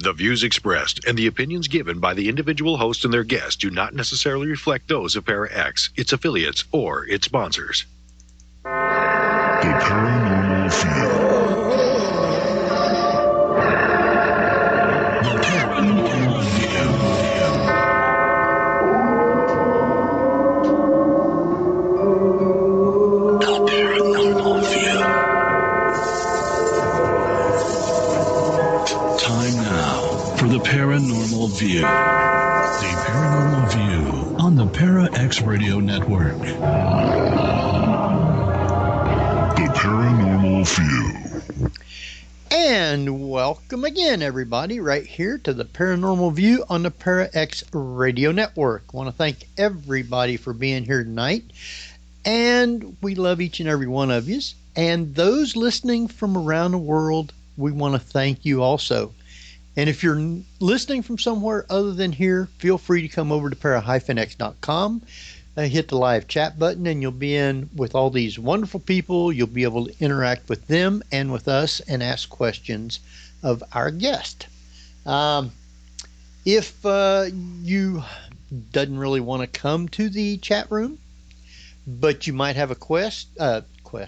The views expressed and the opinions given by the individual host and their guests do not necessarily reflect those of Para X, its affiliates, or its sponsors. The Paranormal View. The Paranormal View. The Paranormal View. Time now for the Paranormal View. The Paranormal View on the Para X Radio Network. The Paranormal View. And welcome again, everybody, right here to the Paranormal View on the Para X Radio Network. I want to thank everybody for being here tonight. And we love each and every one of you. And those listening from around the world, we want to thank you also. And if you're listening from somewhere other than here, feel free to come over to para-x.com, hit the live chat button, and you'll be in with all these wonderful people. You'll be able to interact with them and with us and ask questions of our guest. If you doesn't really want to come to the chat room, but you might have a question,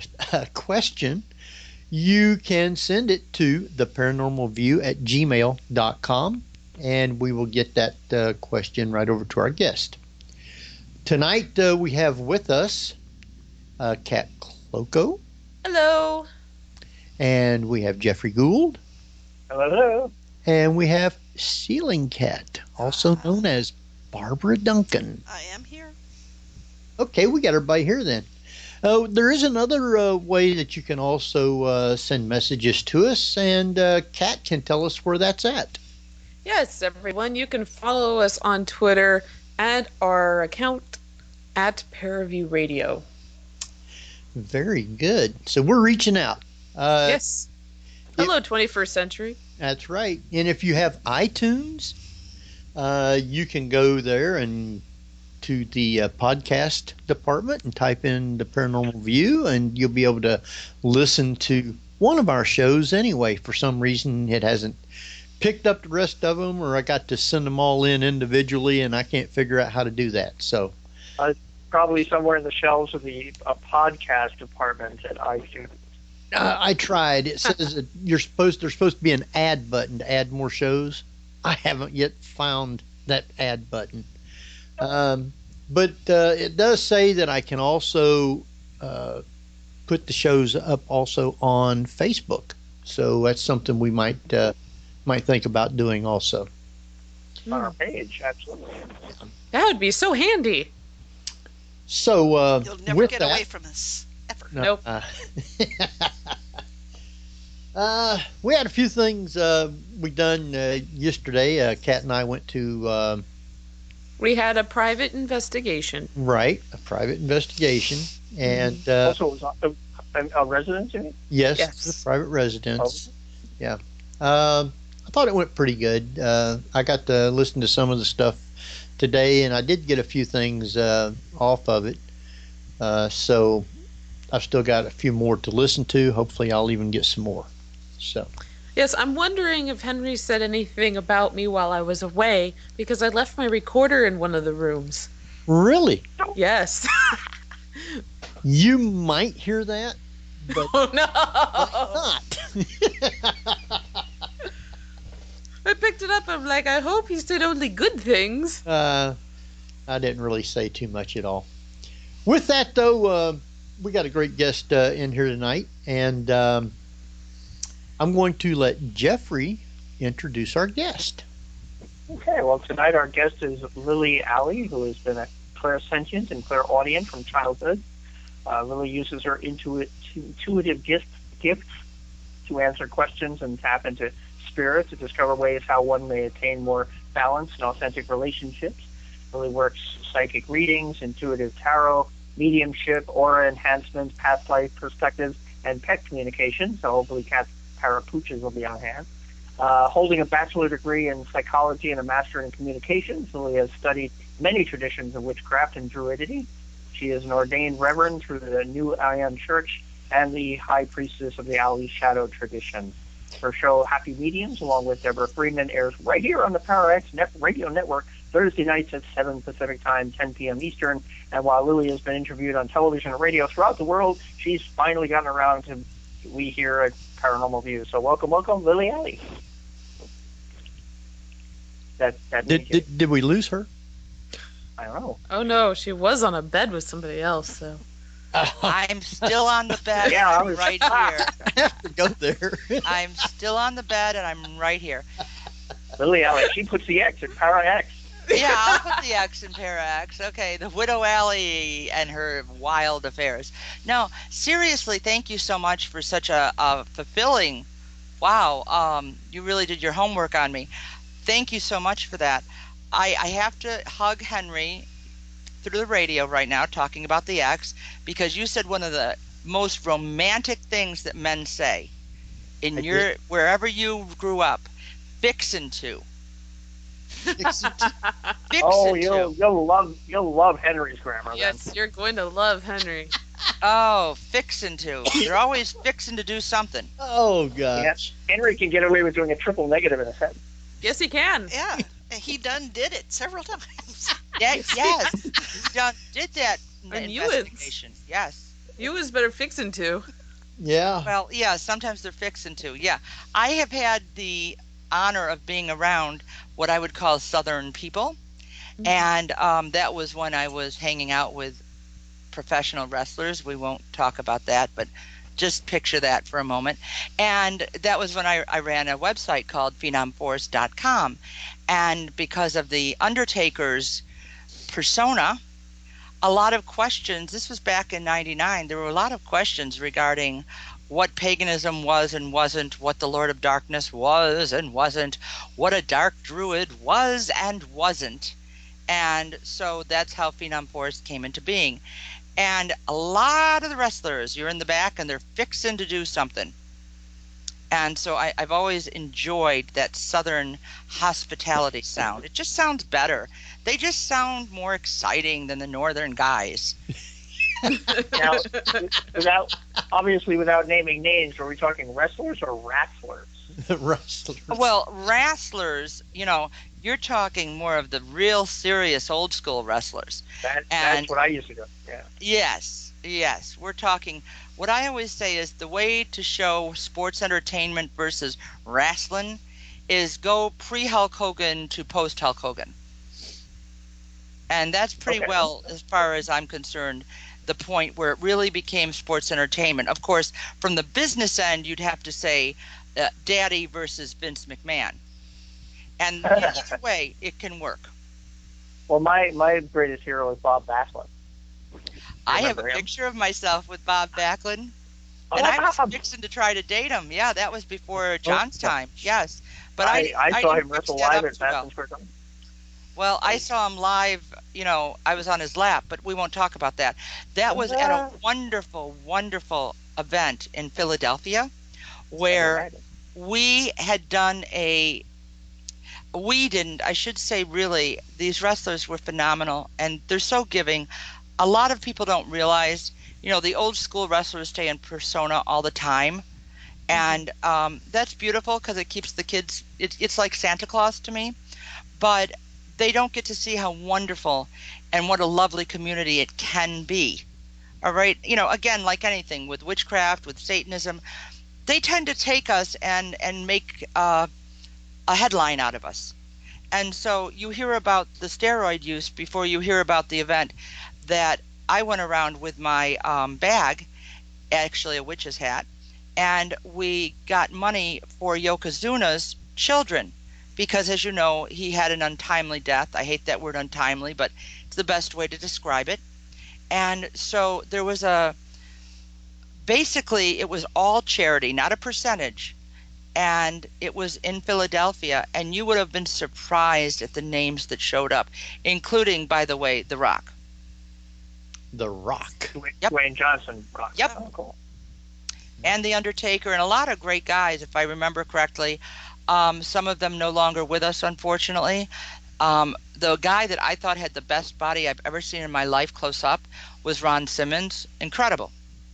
you can send it to theparanormalview@gmail.com, and we will get that question right over to our guest. Tonight we have with us Kat Cloco. Hello. And we have Jeffrey Gould. Hello. And we have Ceiling Cat, also known as Barbara Duncan. I am here. Okay, we got everybody here then. There is another way that you can also send messages to us, and Kat can tell us where that's at. Yes, everyone, you can follow us on Twitter at our account at Paraview Radio. Very good. So we're reaching out. Yes. Hello, 21st century. That's right. And if you have iTunes, you can go there and to the podcast department and type in the Paranormal View, and you'll be able to listen to one of our shows anyway. For some reason, it hasn't picked up the rest of them, or I got to send them all in individually, and I can't figure out how to do that. So, probably somewhere in the shelves of the podcast department at iTunes. I tried. It says that there's supposed to be an add button to add more shows. I haven't yet found that add button. But it does say that I can also put the shows up also on Facebook. So that's something we might think about doing also. On our page, absolutely. That would be so handy. So you'll never get away from us ever. Nope. We had a few things we done yesterday. Kat and I went to. We had a private investigation. Right, a private investigation, and also it was a residence. You mean? Yes, a private residence. Oh. Yeah. I thought it went pretty good. I got to listen to some of the stuff today, and I did get a few things off of it. So I've still got a few more to listen to. Hopefully I'll even get some more. So. Yes, I'm wondering if Henry said anything about me while I was away, because I left my recorder in one of the rooms. Really? Yes. You might hear that, but oh, no. not. I picked it up. I'm like, I hope he said only good things. I didn't really say too much at all. With that, though, we got a great guest in here tonight, and I'm going to let Jeffrey introduce our guest. Okay, well, tonight our guest is Lily Alley, who has been a clairsentient and clairaudient from childhood. Lily uses her intuitive gifts to answer questions and tap into spirit to discover ways how one may attain more balanced and authentic relationships. Lily works psychic readings, intuitive tarot, mediumship, aura enhancement, past life perspectives, and pet communication. So hopefully Kat's parapooches will be on hand. Holding a bachelor degree in psychology and a master in communications, Lily has studied many traditions of witchcraft and druidity. She is an ordained reverend through the New Ion Church and the high priestess of the Ali Shadow tradition. Her show, Happy Mediums, along with Deborah Friedman, airs right here on the PowerX Radio Network, Thursday nights at 7 Pacific Time, 10 p.m. Eastern. And while Lily has been interviewed on television and radio throughout the world, she's finally gotten around to we here at Paranormal View. So welcome, Lily Alley. Did we lose her? I don't know. Oh no, she was on a bed with somebody else. So I'm still on the bed. Yeah, right here. I have to go there. I'm still on the bed, and I'm right here. Lily Alley, she puts the X in PowerX. Yeah, I'll put the X in ParaX. Okay, the Widow Alley and her wild affairs. No, seriously, thank you so much for such a fulfilling. Wow, you really did your homework on me. Thank you so much for that. I have to hug Henry through the radio right now talking about the X, because you said one of the most romantic things that men say in wherever you grew up, fixin' to. Oh, you'll love Henry's grammar. Yes, then. you're going to love Henry. Oh, fixin' to. They're always fixin' to do something. Oh, gosh. Yes, Henry can get away with doing a triple negative in a sentence. Yes, he can. Yeah, he done did it several times. Yes, he done did that investigation. Yes. You was better fixing to. Yeah. Well, yeah, sometimes they're fixing to. Yeah. I have had the honor of being around what I would call Southern people. Mm-hmm. And that was when I was hanging out with professional wrestlers. We won't talk about that, but just picture that for a moment. And that was when I ran a website called phenomforce.com. And because of the Undertaker's persona, a lot of questions, this was back in 99, there were a lot of questions regarding what paganism was and wasn't, what the Lord of Darkness was and wasn't, what a dark druid was and wasn't. And so that's how Phenom Force came into being. And a lot of the wrestlers, you're in the back and they're fixing to do something. And so I've always enjoyed that Southern hospitality sound. It just sounds better. They just sound more exciting than the Northern guys. Now, without naming names, are we talking wrestlers or wrestlers? Wrestlers. Well, wrestlers, you're talking more of the real serious old school wrestlers. That's what I used to do. Yeah. Yes. We're talking, what I always say is the way to show sports entertainment versus wrestling is go pre-Hulk Hogan to post-Hulk Hogan. And that's pretty well, as far as I'm concerned, the point where it really became sports entertainment. Of course, from the business end, you'd have to say Daddy versus Vince McMahon. And either way, it can work. Well, my greatest hero is Bob Backlund. I have a picture of myself with Bob Backlund. And I was fixing to try to date him. Yeah, that was before John's time. Yes. But I saw him wrestle live at Madison Square Garden. Well, I saw him live, I was on his lap, but we won't talk about that. That was at a wonderful, wonderful event in Philadelphia where we had done really, these wrestlers were phenomenal, and they're so giving. A lot of people don't realize, the old school wrestlers stay in persona all the time, and that's beautiful because it keeps the kids, it's like Santa Claus to me, but they don't get to see how wonderful and what a lovely community it can be. All right. Again, like anything with witchcraft, with Satanism, they tend to take us and make a headline out of us. And so you hear about the steroid use before you hear about the event that I went around with my bag, actually a witch's hat, and we got money for Yokozuna's children. Because, as you know, he had an untimely death. I hate that word untimely, but it's the best way to describe it. And so there was basically it was all charity, not a percentage. And it was in Philadelphia. And you would have been surprised at the names that showed up, including, by the way, The Rock. The Rock. Yep. Dwayne Johnson. Rock. Yep. Oh, cool. And The Undertaker, and a lot of great guys, if I remember correctly. Some of them no longer with us, unfortunately. The guy that I thought had the best body I've ever seen in my life close up was Ron Simmons. Incredible.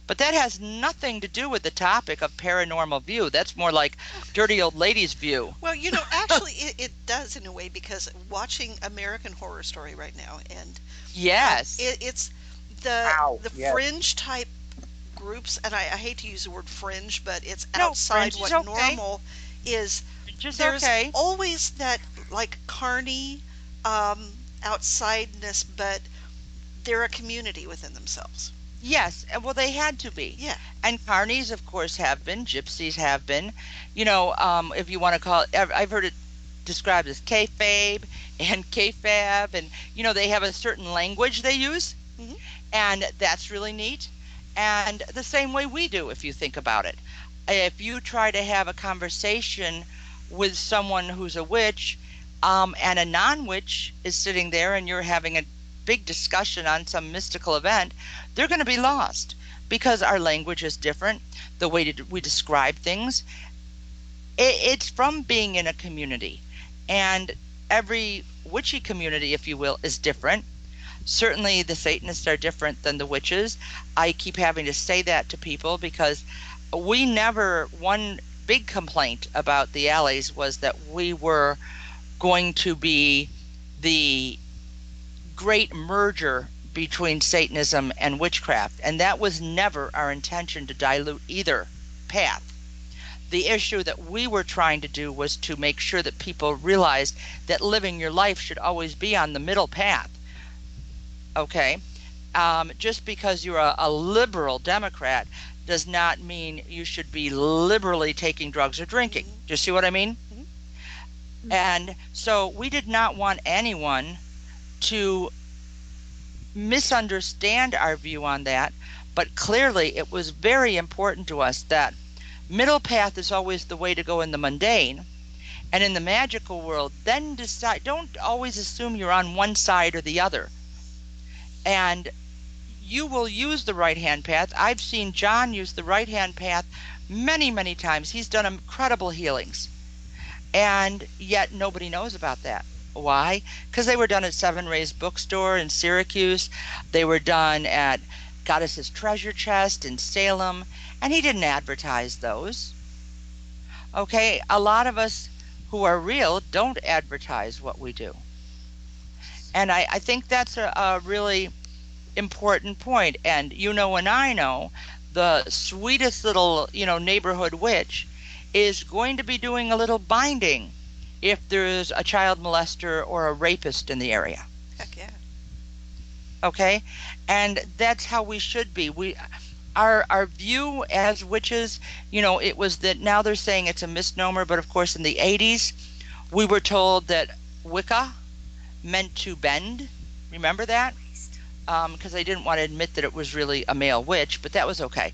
But that has nothing to do with the topic of Paranormal View. That's more like Dirty Old Lady's View. Well, actually, it does in a way, because watching American Horror Story right now, and yes, it's the yes. fringe type groups, and I hate to use the word fringe, but it's outside what normal is. There's always that like carny outsideness, but they're a community within themselves. Yes, well, they had to be. Yeah. And carnies, of course, have been. Gypsies have been. If you want to call it, I've heard it described as kayfabe and kayfab, and they have a certain language they use, mm-hmm. and that's really neat. And the same way we do, if you think about it. If you try to have a conversation with someone who's a witch, and a non-witch is sitting there, and you're having a big discussion on some mystical event, they're going to be lost because our language is different, the way we describe things. It's from being in a community, and every witchy community, if you will, is different. Certainly the Satanists are different than the witches. I keep having to say that to people because one big complaint about the alleys was that we were going to be the great merger between Satanism and witchcraft, and that was never our intention, to dilute either path. The issue that we were trying to do was to make sure that people realized that living your life should always be on the middle path. Okay? Just because you're a liberal Democrat does not mean you should be liberally taking drugs or drinking. Mm-hmm. Do you see what I mean? Mm-hmm. And so we did not want anyone to misunderstand our view on that, but clearly it was very important to us that middle path is always the way to go in the mundane, and in the magical world, then decide. Don't always assume you're on one side or the other, and you will use the right-hand path. I've seen John use the right-hand path many, many times. He's done incredible healings, and yet nobody knows about that. Why? Because they were done at Seven Rays Bookstore in Syracuse. They were done at Goddess's Treasure Chest in Salem, and he didn't advertise those. Okay, a lot of us who are real don't advertise what we do. And I think that's a really important point. And and I know the sweetest little, neighborhood witch is going to be doing a little binding if there's a child molester or a rapist in the area. Heck yeah. Okay? And that's how we should be. Our view as witches, it was that now they're saying it's a misnomer, but of course in the 80s, we were told that Wicca meant to bend. Remember that? Because they didn't want to admit that it was really a male witch, but that was okay.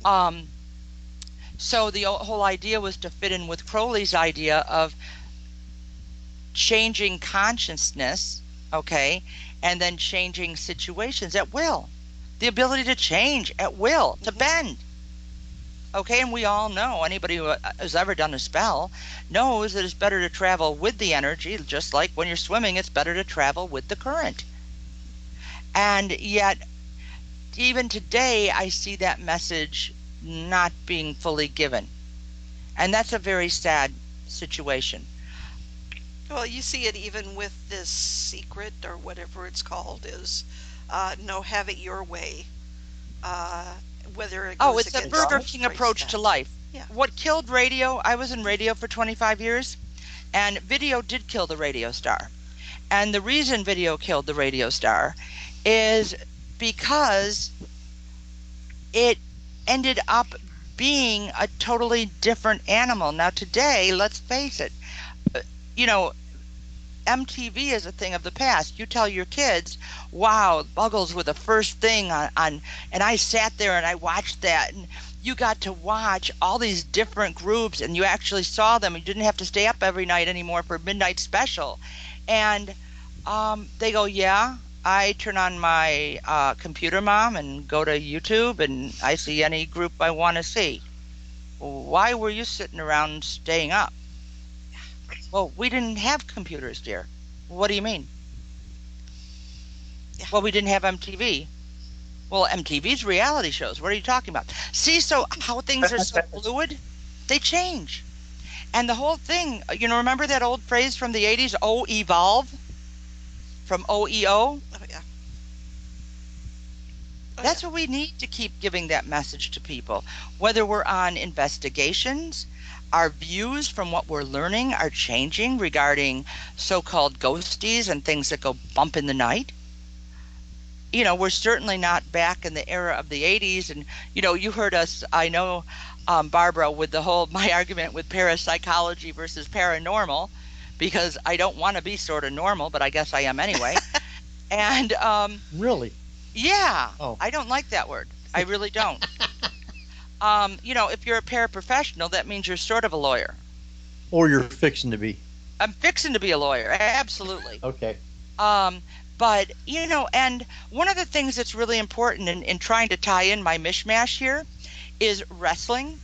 So the whole idea was to fit in with Crowley's idea of changing consciousness, okay, and then changing situations at will. The ability to change at will, to bend. Okay, and we all know, anybody who has ever done a spell knows that it's better to travel with the energy, just like when you're swimming, it's better to travel with the current. And yet, even today, I see that message not being fully given. And that's a very sad situation. Well, you see it even with this secret, or whatever it's called, is no, have it your way. Whether it goes it's a Burger King approach to life. Yeah. What killed radio, I was in radio for 25 years, and video did kill the radio star. And the reason video killed the radio star is because it ended up being a totally different animal. Now today, let's face it, MTV is a thing of the past. You tell your kids, wow, Buggles were the first thing on, and I sat there and I watched that, and you got to watch all these different groups, and you actually saw them. You didn't have to stay up every night anymore for midnight special. And they go, yeah, I turn on my computer, Mom, and go to YouTube, and I see any group I want to see. Why were you sitting around staying up? Well, we didn't have computers, dear. What do you mean? Yeah. Well, we didn't have MTV. Well, MTV's reality shows. What are you talking about? See, so how things are so fluid, they change. And the whole thing, remember that old phrase from the 80s, evolve? From OEO? Oh, yeah. That's what we need to keep giving that message to people. Whether we're on investigations, our views from what we're learning are changing regarding so-called ghosties and things that go bump in the night. We're certainly not back in the era of the 80s. And, you heard us, I know, Barbara, with my argument with parapsychology versus paranormal, because I don't want to be sort of normal, but I guess I am anyway. And really? Yeah. Oh. I don't like that word. I really don't. If you're a paraprofessional, that means you're sort of a lawyer. Or you're fixing to be. I'm fixing to be a lawyer. Absolutely. Okay. But, and one of the things that's really important in trying to tie in my mishmash here is wrestling.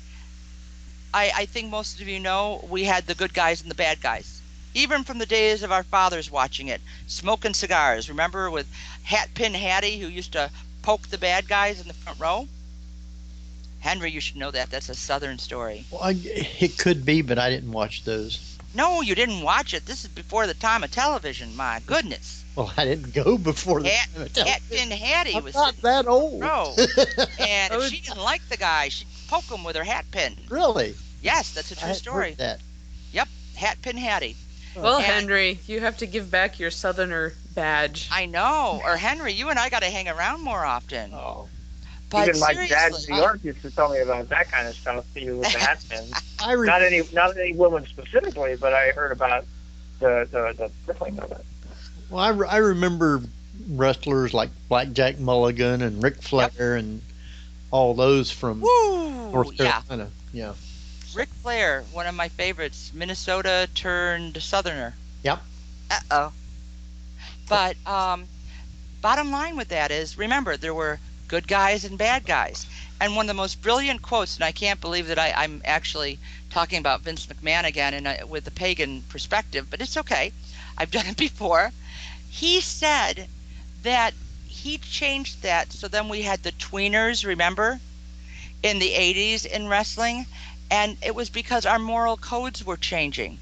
I think most of you know we had the good guys and the bad guys. Even from the days of our fathers watching it, smoking cigars. Remember with Hatpin Hattie, who used to poke the bad guys in the front row? Henry, you should know that. That's a Southern story. Well, it could be, but I didn't watch those. No, you didn't watch it. This is before the time of television. My goodness. Well, I didn't go before the time of television. Hatpin Hattie I'm was not that old. Row, and if she didn't like the guy, she'd poke him with her hat pin. Really? Yes, that's a true story. Heard that. Yep, Hatpin Hattie. Well, Henry, you have to give back your Southerner badge. I know. Or Henry, you and I got to hang around more often. Oh. But even my dad seriously, in New York used to tell me about that kind of stuff, even with the hat pins. I not any woman specifically, but I heard about the crippling of it. Well, I remember wrestlers like Blackjack Mulligan and Ric Flair and all those from North Carolina. Yeah. Ric Flair, one of my favorites, Minnesota turned Southerner. Yep. Uh-oh. But bottom line with that is, remember, there were good guys and bad guys. And one of the most brilliant quotes, and I can't believe that I'm actually talking about Vince McMahon again with the pagan perspective, but it's okay. I've done it before. He said that he changed that, so then we had the tweeners, remember, in the 80s in wrestling, and it was because our moral codes were changing.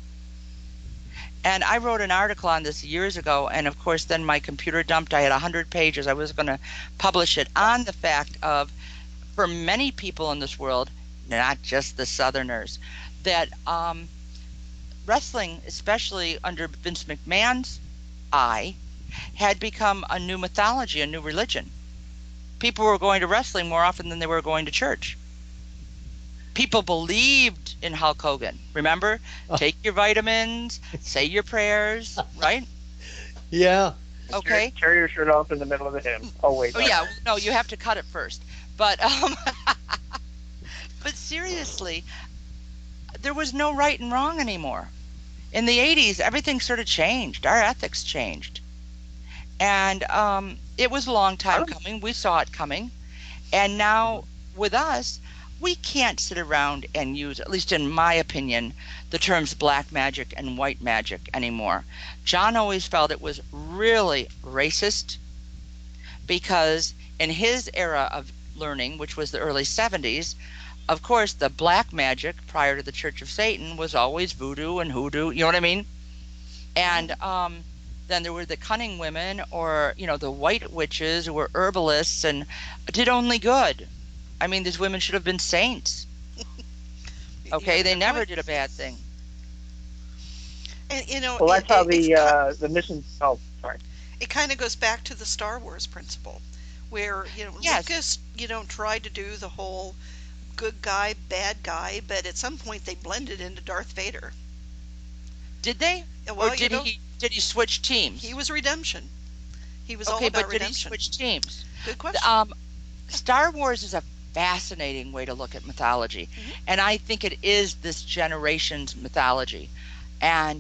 And I wrote an article on this years ago, and of course then my computer dumped. I had 100 pages. I was going to publish it on the fact of, for many people in this world, not just the Southerners, that wrestling, especially under Vince McMahon's eye, had become a new mythology, a new religion. People were going to wrestling more often than they were going to church. People believed in Hulk Hogan. Remember? Take your vitamins, say your prayers, right? Yeah. Okay. Tear your shirt off in the middle of the hymn. Oh, wait. Oh, yeah. No, you have to cut it first. But, but seriously, there was no right and wrong anymore. In the 80s, everything sort of changed. Our ethics changed. And it was a long time coming. We saw it coming. And now with us, we can't sit around and use, at least in my opinion, the terms black magic and white magic anymore. John always felt it was really racist because in his era of learning, which was the early 70s, of course, the black magic prior to the Church of Satan was always voodoo and hoodoo, you know what I mean? And then there were the cunning women, or, the white witches who were herbalists and did only good. I mean, these women should have been saints. Okay, they never did a bad thing. And well, that's how the mission. Oh, sorry. It kind of goes back to the Star Wars principle, where Yes. Lucas, tried to do the whole good guy, bad guy, but at some point they blended into Darth Vader. Did they? Well, or did he switch teams? He was redemption. He was all okay, about but did he redemption. switch teams? Good question. Star Wars is a fascinating way to look at mythology, and I think it is this generation's mythology. And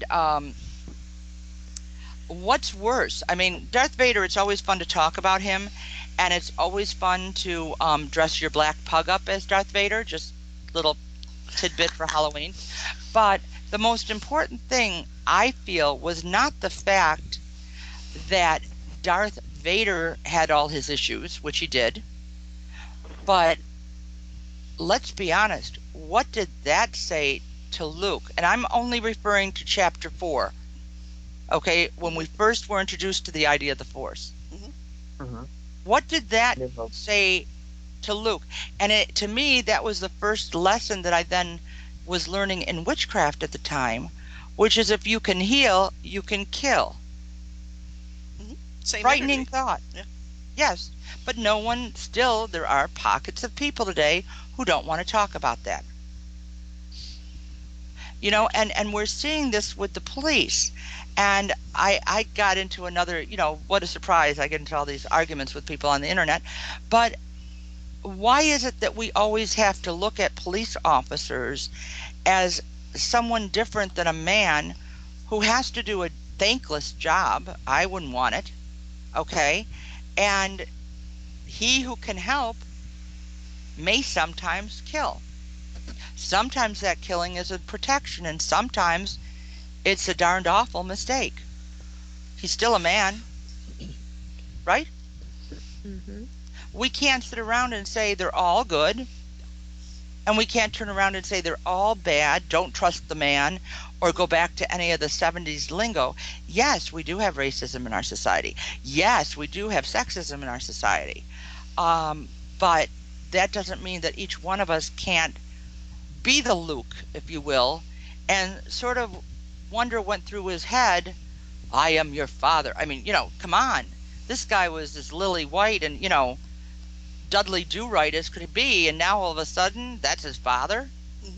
what's worse? I mean, Darth Vader, it's always fun to talk about him, and it's always fun to dress your black pug up as Darth Vader, just little tidbit for Halloween. But the most important thing, I feel, was not the fact that Darth Vader had all his issues, which he did. But let's be honest, what did that say to Luke? And I'm only referring to chapter 4. Okay, when we first were introduced to the idea of the Force. Mm-hmm. What did that say to Luke? And to me, that was the first lesson that I then was learning in witchcraft at the time, which is if you can heal, you can kill. Same Frightening energy. thought. Yeah. Yes, but no one, still, there are pockets of people today who don't want to talk about that. You know, and we're seeing this with the police. And I got into another, you know, what a surprise. I get into all these arguments with people on the internet. But why is it that we always have to look at police officers as someone different than a man who has to do a thankless job? I wouldn't want it. Okay? And he who can help may sometimes kill. Sometimes that killing is a protection, and sometimes it's a darned awful mistake. He's still a man, right? Mm-hmm. We can't sit around and say they're all good, and we can't turn around and say they're all bad, don't trust the man, or go back to any of the 70s lingo. Yes, we do have racism in our society. Yes, we do have sexism in our society. But that doesn't mean that each one of us can't be the Luke, if you will, and sort of wonder went through his head, I am your father. I mean, you know, come on. This guy was as lily white and, you know, Dudley Do-Right as could be, and now all of a sudden, that's his father?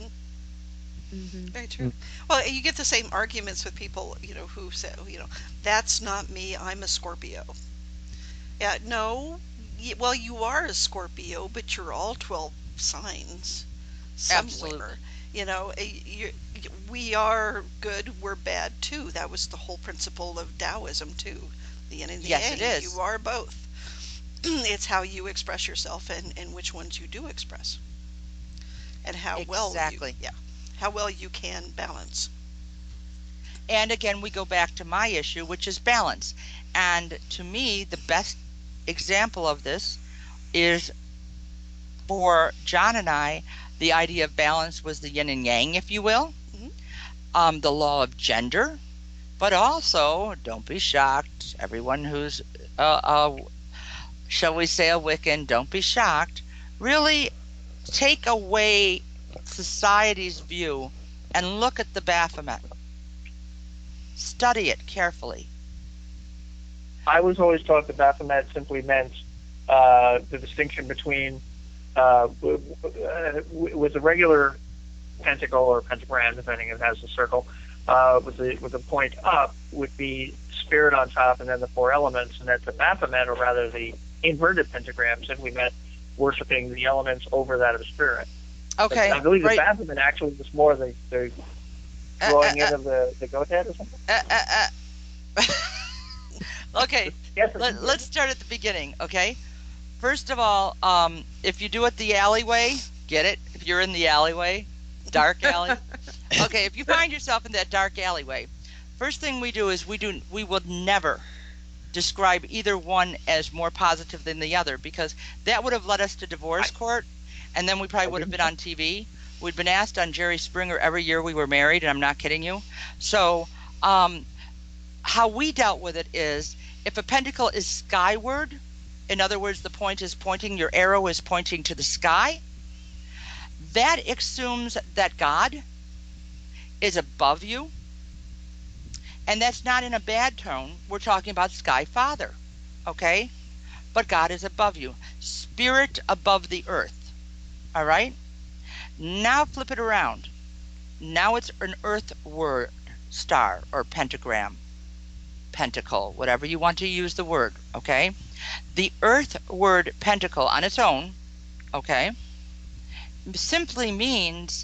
Very true. Well, you get the same arguments with people, you know, who say, you know, that's not me, I'm a Scorpio. Yeah, no, well, you are a Scorpio, but you're all 12 signs somewhere. Absolutely. You know, we are good, we're bad too. That was the whole principle of Taoism too. The yin and the Yes, yang. it is. You are both. It's how you express yourself and which ones you do express. And how Exactly. how well you can balance. And again, we go back to my issue, which is balance. And to me, the best example of this is for John and I, the idea of balance was the yin and yang, if you will, the law of gender, but also, don't be shocked, everyone who's, shall we say, a Wiccan, don't be shocked, really take away society's view and look at the Baphomet. Study it carefully. I was always taught that Baphomet simply meant the distinction between with a regular pentacle or pentagram, depending if it has a circle, with a point up would be spirit on top and then the four elements, and that the Baphomet, or rather the inverted pentagram, simply meant worshiping the elements over that of spirit. Okay. But I believe right. the Baphomet actually was more the drawing in of the goat head or something. Okay, Yes, let's start at the beginning, okay? First of all, if you do it the alleyway, get it? If you're in the alleyway, dark alley. Okay, if you find yourself in that dark alleyway, first thing we do is we would never describe either one as more positive than the other, because that would have led us to divorce court, and then we probably would have been on TV. We'd been asked on Jerry Springer every year we were married, and I'm not kidding you. So how we dealt with it is, if a pentacle is skyward, in other words, the point is pointing, your arrow is pointing to the sky, that assumes that God is above you. And that's not in a bad tone. We're talking about Sky Father, okay? But God is above you. Spirit above the earth, all right? Now flip it around. Now it's an earthward star or pentagram, pentacle, whatever you want to use the word, okay? The earthward pentacle on its own, okay, simply means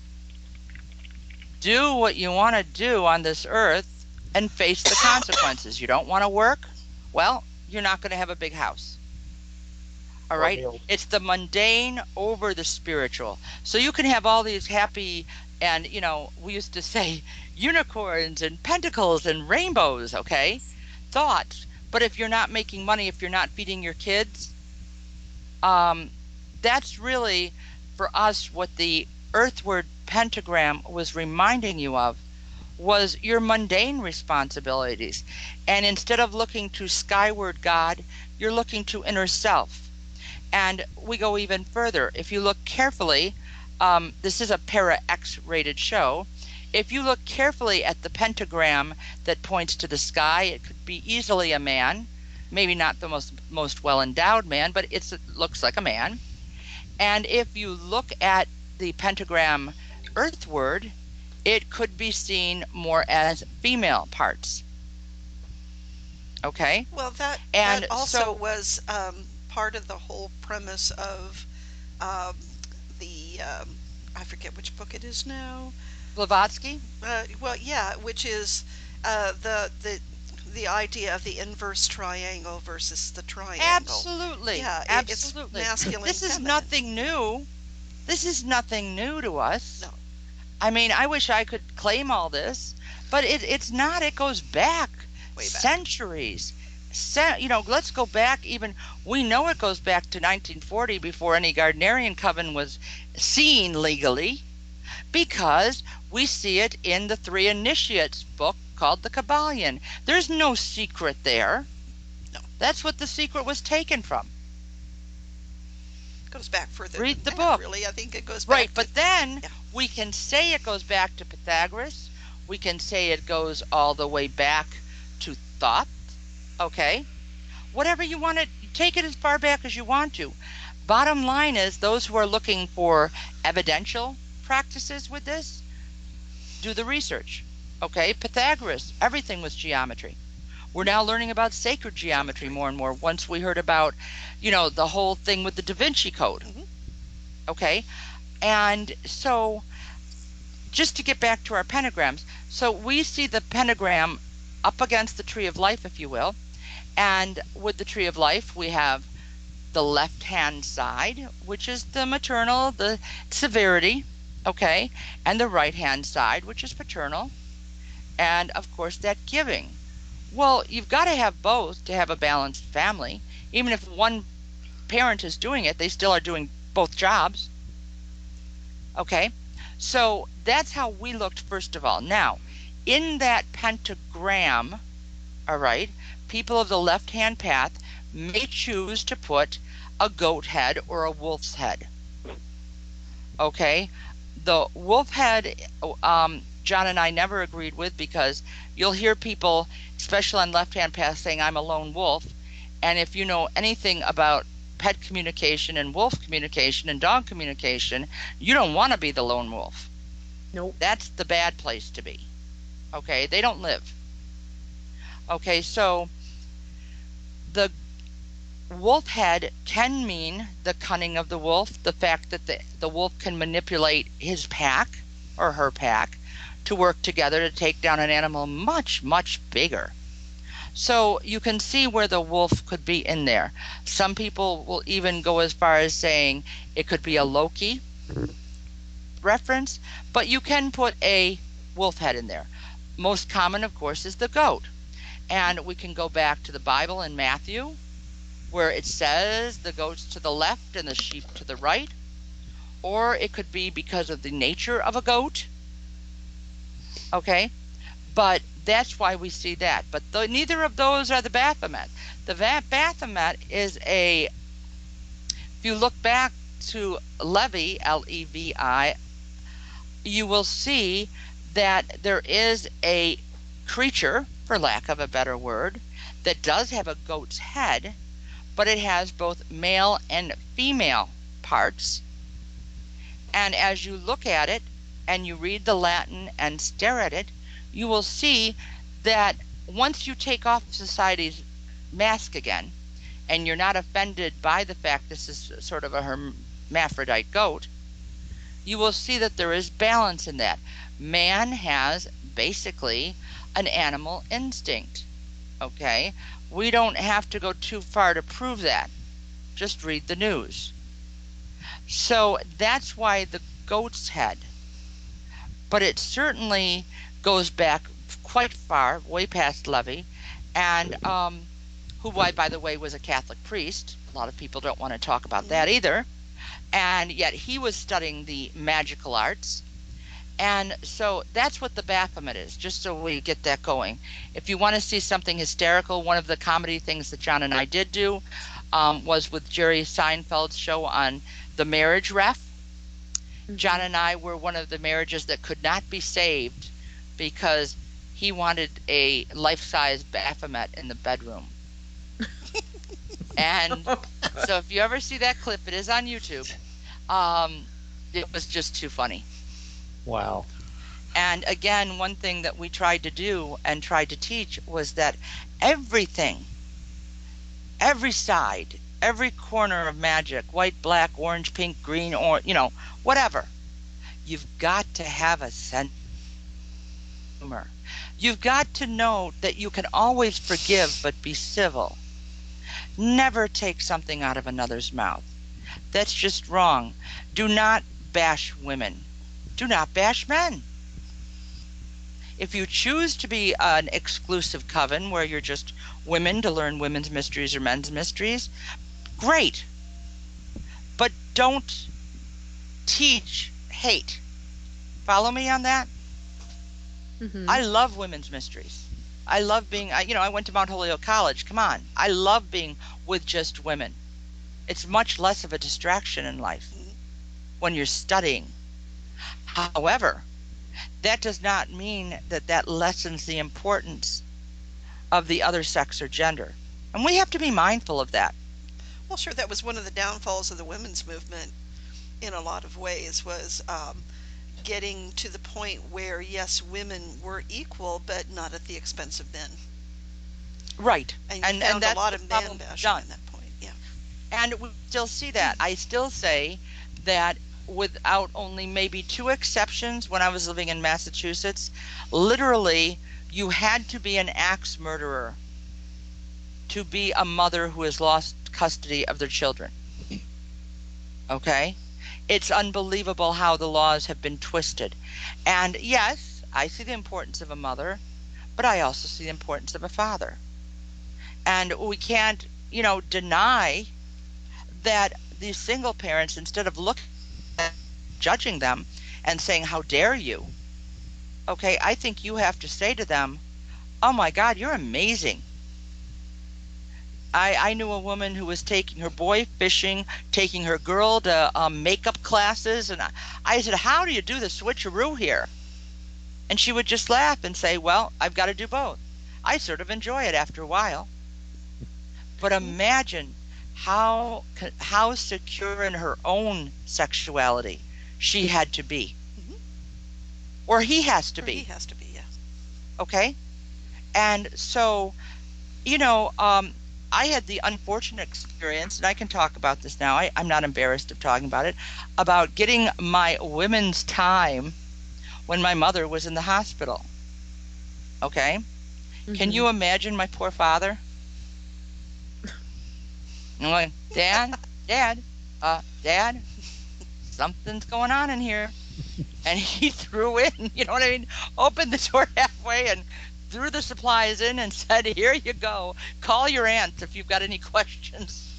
do what you want to do on this earth and face the consequences. You don't want to work? Well, you're not going to have a big house. All right? It's the mundane over the spiritual. So you can have all these happy, and, you know, we used to say unicorns and pentacles and rainbows, okay? Thoughts. But if you're not making money, if you're not feeding your kids, that's really, for us, what the earthward pentagram was reminding you of was your mundane responsibilities. And instead of looking to skyward God, you're looking to inner self. And we go even further. If you look carefully, this is a Para X rated show. If you look carefully at the pentagram that points to the sky, it could be easily a man, maybe not the most well-endowed man, but it looks like a man. And if you look at the pentagram earthward, it could be seen more as female parts. Okay? Well, that also was part of the whole premise of I forget which book it is now. Blavatsky? Well, yeah, which is the idea of the inverse triangle versus the triangle. Absolutely. Yeah, absolutely. It's masculine. This is feminine. nothing new. This is nothing new to us. No. I mean, I wish I could claim all this, but it's not. It goes back Way back. centuries. Let's go back even. We know it goes back to 1940 before any Gardnerian coven was seen legally, because we see it in the Three Initiates book called the Kabbalion. There's no secret there. No. That's what the secret was taken from. It goes back further. Read than the that, book. Really, I think it goes back. Right, to, but then yeah. we can say it goes back to Pythagoras. We can say it goes all the way back to Thoth. Okay? Whatever you want to, take it as far back as you want to. Bottom line is, those who are looking for evidential practices with this, do the research. Okay? Pythagoras, everything was geometry. We're now learning about sacred geometry more and more once we heard about, the whole thing with the Da Vinci Code. Mm-hmm. Okay? And so, just to get back to our pentagrams, so we see the pentagram up against the tree of life, if you will, and with the tree of life we have the left-hand side, which is the maternal, the severity, okay, and the right-hand side, which is paternal, and of course that giving. Well, you've got to have both to have a balanced family. Even if one parent is doing it, they still are doing both jobs. Okay, so that's how we looked first of all. Now, in that pentagram, all right, people of the left-hand path may choose to put a goat head or a wolf's head. Okay, the wolf head, John and I never agreed with, because you'll hear people, especially on left-hand path, saying I'm a lone wolf. And if you know anything about pet communication and wolf communication and dog communication, you don't want to be the lone wolf. Nope. That's the bad place to be. Okay, they don't live. Okay, so the wolf head can mean the cunning of the wolf, the fact that the wolf can manipulate his pack or her pack to work together to take down an animal much, much bigger. So you can see where the wolf could be in there. Some people will even go as far as saying it could be a Loki reference, but you can put a wolf head in there. Most common, of course, is the goat. And we can go back to the Bible in Matthew, where it says the goat's to the left and the sheep to the right. Or it could be because of the nature of a goat. Okay? But that's why we see that. But neither of those are the Baphomet. The Baphomet is if you look back to Levi, L-E-V-I, you will see that there is a creature, for lack of a better word, that does have a goat's head, but it has both male and female parts. And as you look at it and you read the Latin and stare at it, you will see that once you take off society's mask again, and you're not offended by the fact this is sort of a hermaphrodite goat, you will see that there is balance in that. Man has basically an animal instinct. Okay? We don't have to go too far to prove that. Just read the news. So that's why the goat's head. But it certainly goes back quite far, way past Levi. And who, by the way, was a Catholic priest. A lot of people don't want to talk about that either. And yet he was studying the magical arts. And so that's what the Baphomet is, just so we get that going. If you want to see something hysterical, one of the comedy things that John and I did do was with Jerry Seinfeld's show on the marriage ref. John and I were one of the marriages that could not be saved because he wanted a life-size Baphomet in the bedroom. And so if you ever see that clip, it is on YouTube. It was just too funny. Wow. And again, one thing that we tried to do and tried to teach was that everything, every side, every corner of magic, white, black, orange, pink, green, or, whatever, you've got to have a sense of humor. You've got to know that you can always forgive but be civil. Never take something out of another's mouth. That's just wrong. Do not bash women. Do not bash men. If you choose to be an exclusive coven where you're just women to learn women's mysteries or men's mysteries, great. But don't teach hate. Follow me on that? Mm-hmm. I love women's mysteries. I love being, I went to Mount Holyoke College. Come on. I love being with just women. It's much less of a distraction in life when you're studying. However, that does not mean that lessens the importance of the other sex or gender. And we have to be mindful of that. Well, sure, that was one of the downfalls of the women's movement in a lot of ways, was getting to the point where, yes, women were equal, but not at the expense of men. Right. And found that's a lot of man problem bashing done. at that point, yeah. And we still see that. I still say that without only maybe 2 exceptions, when I was living in Massachusetts, literally you had to be an axe murderer to be a mother who has lost custody of their children. Okay? It's unbelievable how the laws have been twisted. And yes, I see the importance of a mother, but I also see the importance of a father. And we can't, deny that these single parents, instead of judging them and saying, how dare you? Okay, I think you have to say to them, oh my God, you're amazing. I knew a woman who was taking her boy fishing, taking her girl to makeup classes, and I said, how do you do the switcheroo here? And she would just laugh and say, well, I've got to do both. I sort of enjoy it after a while. But imagine how secure in her own sexuality she had to be. Mm-hmm. Or he has to be. He has to be, yeah. Okay? And so, I had the unfortunate experience, and I can talk about this now. I'm not embarrassed of talking about it, about getting my women's time when my mother was in the hospital. Okay? Mm-hmm. Can you imagine my poor father? I'm going, Dad, something's going on in here. And he threw in, opened the door halfway and threw the supplies in and said, here you go. Call your aunt if you've got any questions.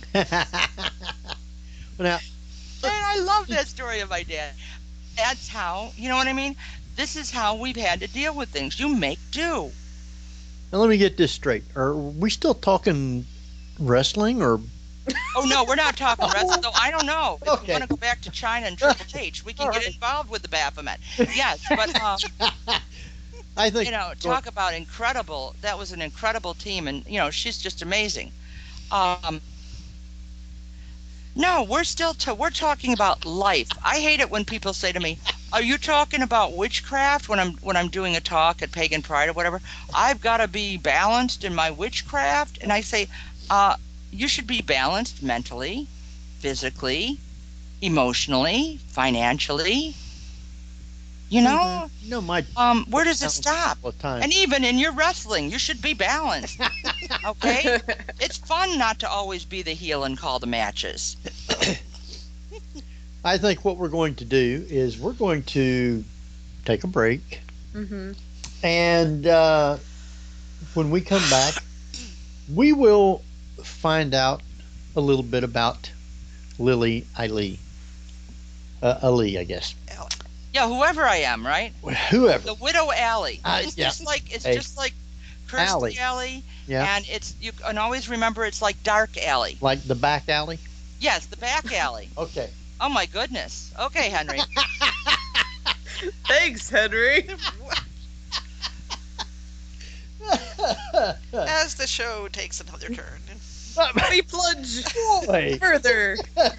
Now, I love that story of my dad. That's how, you know what I mean? This is how we've had to deal with things. You make do. Now let me get this straight. Are we still talking wrestling or? Oh, no, we're not talking wrestling. So I don't know. If Okay. you want to go back to China and Triple H, we can get involved with the Baphomet. Yes, but I think talk about incredible. That was an incredible team, and she's just amazing. No, we're still we're talking about life. I hate it when people say to me, "Are you talking about witchcraft?" When I'm doing a talk at Pagan Pride or whatever, I've got to be balanced in my witchcraft, and I say, you should be balanced mentally, physically, emotionally, financially. Where does it stop? And even in your wrestling, you should be balanced. Okay? It's fun not to always be the heel and call the matches. I think what we're going to do is we're going to take a break. Mm-hmm. And when we come back, we will find out a little bit about Lily Ali. Ali, I guess. Yeah, whoever I am, right? Whoever. The Widow Alley. It's yeah. just like Hey. just like Kirstie Alley. Yeah. And you can always remember it's like Dark Alley. Like the back alley? Yes, the back alley. Okay. Oh my goodness. Okay, Henry. Thanks, Henry. As the show takes another turn. We plunge Boy. further.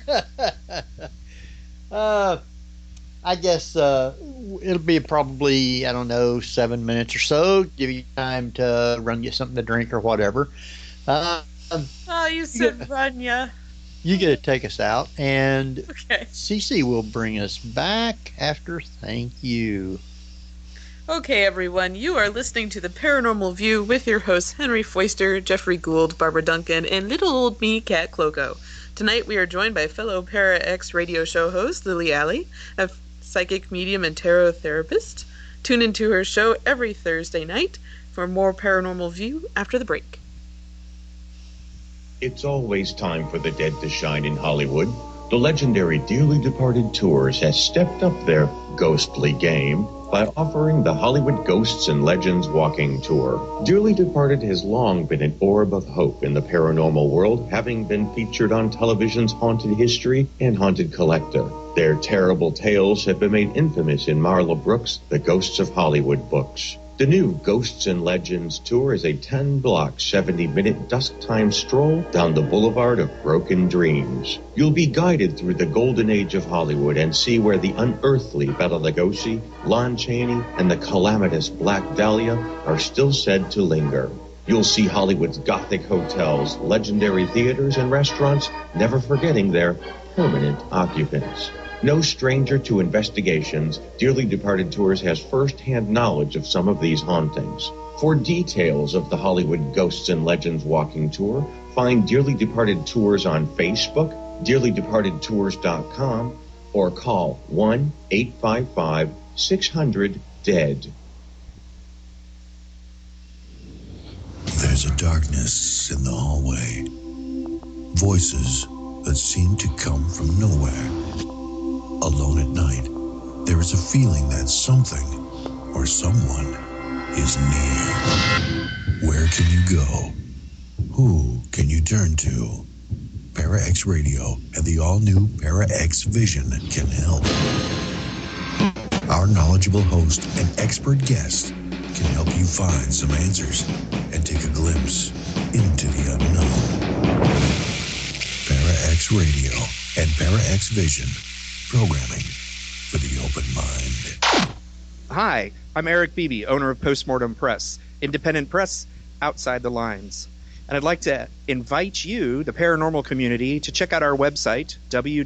I guess it'll be probably, I don't know, 7 minutes or so. Give you time to run get something to drink or whatever. Oh, you said Rania. You get to take us out, and Okay. Cece will bring us back after thank you. Okay, everyone, you are listening to The Paranormal View with your hosts Henry Foister, Jeffrey Gould, Barbara Duncan, and little old me, Kat Cloco. Tonight we are joined by fellow Para X radio show host Lily Alley, a psychic medium and tarot therapist. Tune into her show every Thursday night for more Paranormal View after the break. It's always time for the dead to shine in Hollywood. The legendary Dearly Departed Tours has stepped up their ghostly game by offering the Hollywood Ghosts and Legends Walking Tour. Dearly Departed has long been an orb of hope in the paranormal world, having been featured on television's Haunted History and Haunted Collector. Their terrible tales have been made infamous in Marla Brooks' The Ghosts of Hollywood books. The new Ghosts and Legends Tour is a 10-block, 70-minute dusk-time stroll down the boulevard of broken dreams. You'll be guided through the golden age of Hollywood and see where the unearthly Bela Lugosi, Lon Chaney, and the calamitous Black Dahlia are still said to linger. You'll see Hollywood's Gothic hotels, legendary theaters, and restaurants, never forgetting their permanent occupants. No stranger to investigations, Dearly Departed Tours has first-hand knowledge of some of these hauntings. For details of the Hollywood Ghosts and Legends Walking Tour, find Dearly Departed Tours on Facebook, dearlydepartedtours.com, or call 1-855-600-DEAD. There's a darkness in the hallway. Voices that seem to come from nowhere. Alone at night, there is a feeling that something or someone is near. Where can you go? Who can you turn to? Para X Radio and the all-new Para X Vision can help. Our knowledgeable host and expert guest can help you find some answers and take a glimpse into the unknown. Para X Radio and Para X Vision. Programming for the open mind. Hi, I'm Eric Beebe, owner of Postmortem Press, independent press outside the lines. And I'd like to invite you, the paranormal community, to check out our website,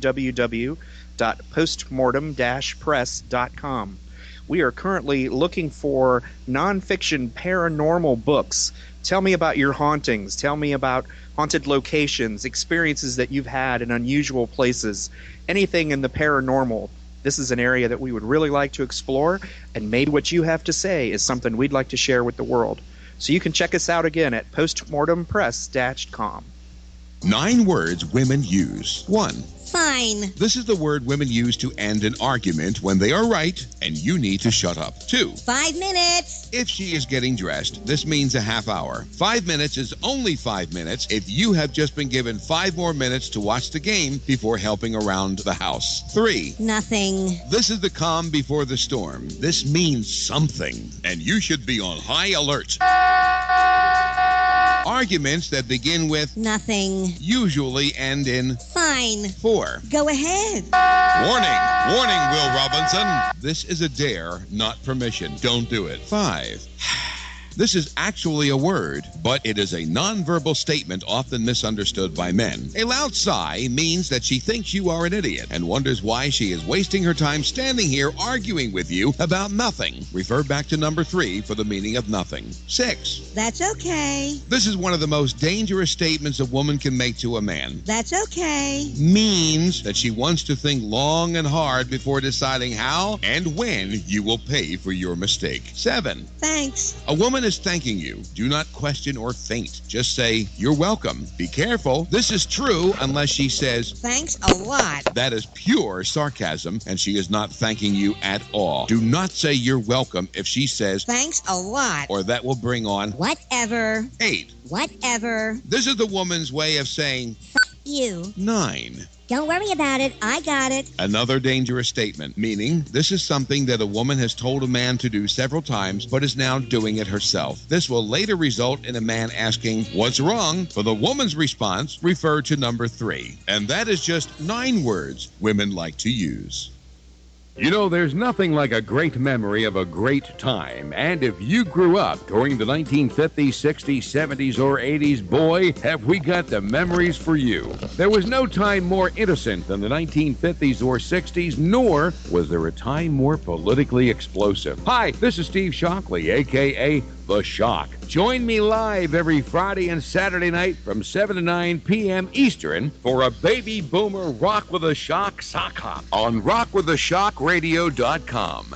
www.postmortem-press.com. We are currently looking for nonfiction paranormal books. Tell me about your hauntings. Tell me about haunted locations, experiences that you've had in unusual places, anything in the paranormal. This is an area that we would really like to explore, and maybe what you have to say is something we'd like to share with the world. So you can check us out again at postmortempress.com. 9 words women use. 1. Fine. This is the word women use to end an argument when they are right and you need to shut up. 2. 5 minutes. If she is getting dressed, this means a half hour. 5 minutes is only 5 minutes if you have just been given 5 more minutes to watch the game before helping around the house. 3. Nothing. This is the calm before the storm. This means something, and you should be on high alert. Arguments that begin with nothing usually end in fine. 4. Go ahead. Warning, Will Robinson. This is a dare, not permission. Don't do it. 5. This is actually a word, but it is a nonverbal statement often misunderstood by men. A loud sigh means that she thinks you are an idiot and wonders why she is wasting her time standing here arguing with you about nothing. Refer back to number 3 for the meaning of nothing. 6. That's okay. This is one of the most dangerous statements a woman can make to a man. That's okay. Means that she wants to think long and hard before deciding how and when you will pay for your mistake. 7. Thanks. A woman is thanking you, do not question or faint. Just say, "You're welcome." Be careful. This is true unless she says, Thanks a lot. That is pure sarcasm, and she is not thanking you at all. Do not say "you're welcome" if she says, Thanks a lot. or that will bring on Whatever. 8. Whatever. This is the woman's way of saying You. 9. Don't worry about it. I got it. Another dangerous statement, meaning this is something that a woman has told a man to do several times, but is now doing it herself. This will later result in a man asking, "What's wrong?" For the woman's response, refer to number 3. And that is just 9 words women like to use. You know, there's nothing like a great memory of a great time. And if you grew up during the 1950s, 60s, 70s, or 80s, boy, have we got the memories for you. There was no time more innocent than the 1950s or 60s, nor was there a time more politically explosive. Hi, this is Steve Shockley, a.k.a. The Shock. Join me live every Friday and Saturday night from 7 to 9 p.m. Eastern for a Baby Boomer Rock with a Shock sock hop on rockwithashockradio.com.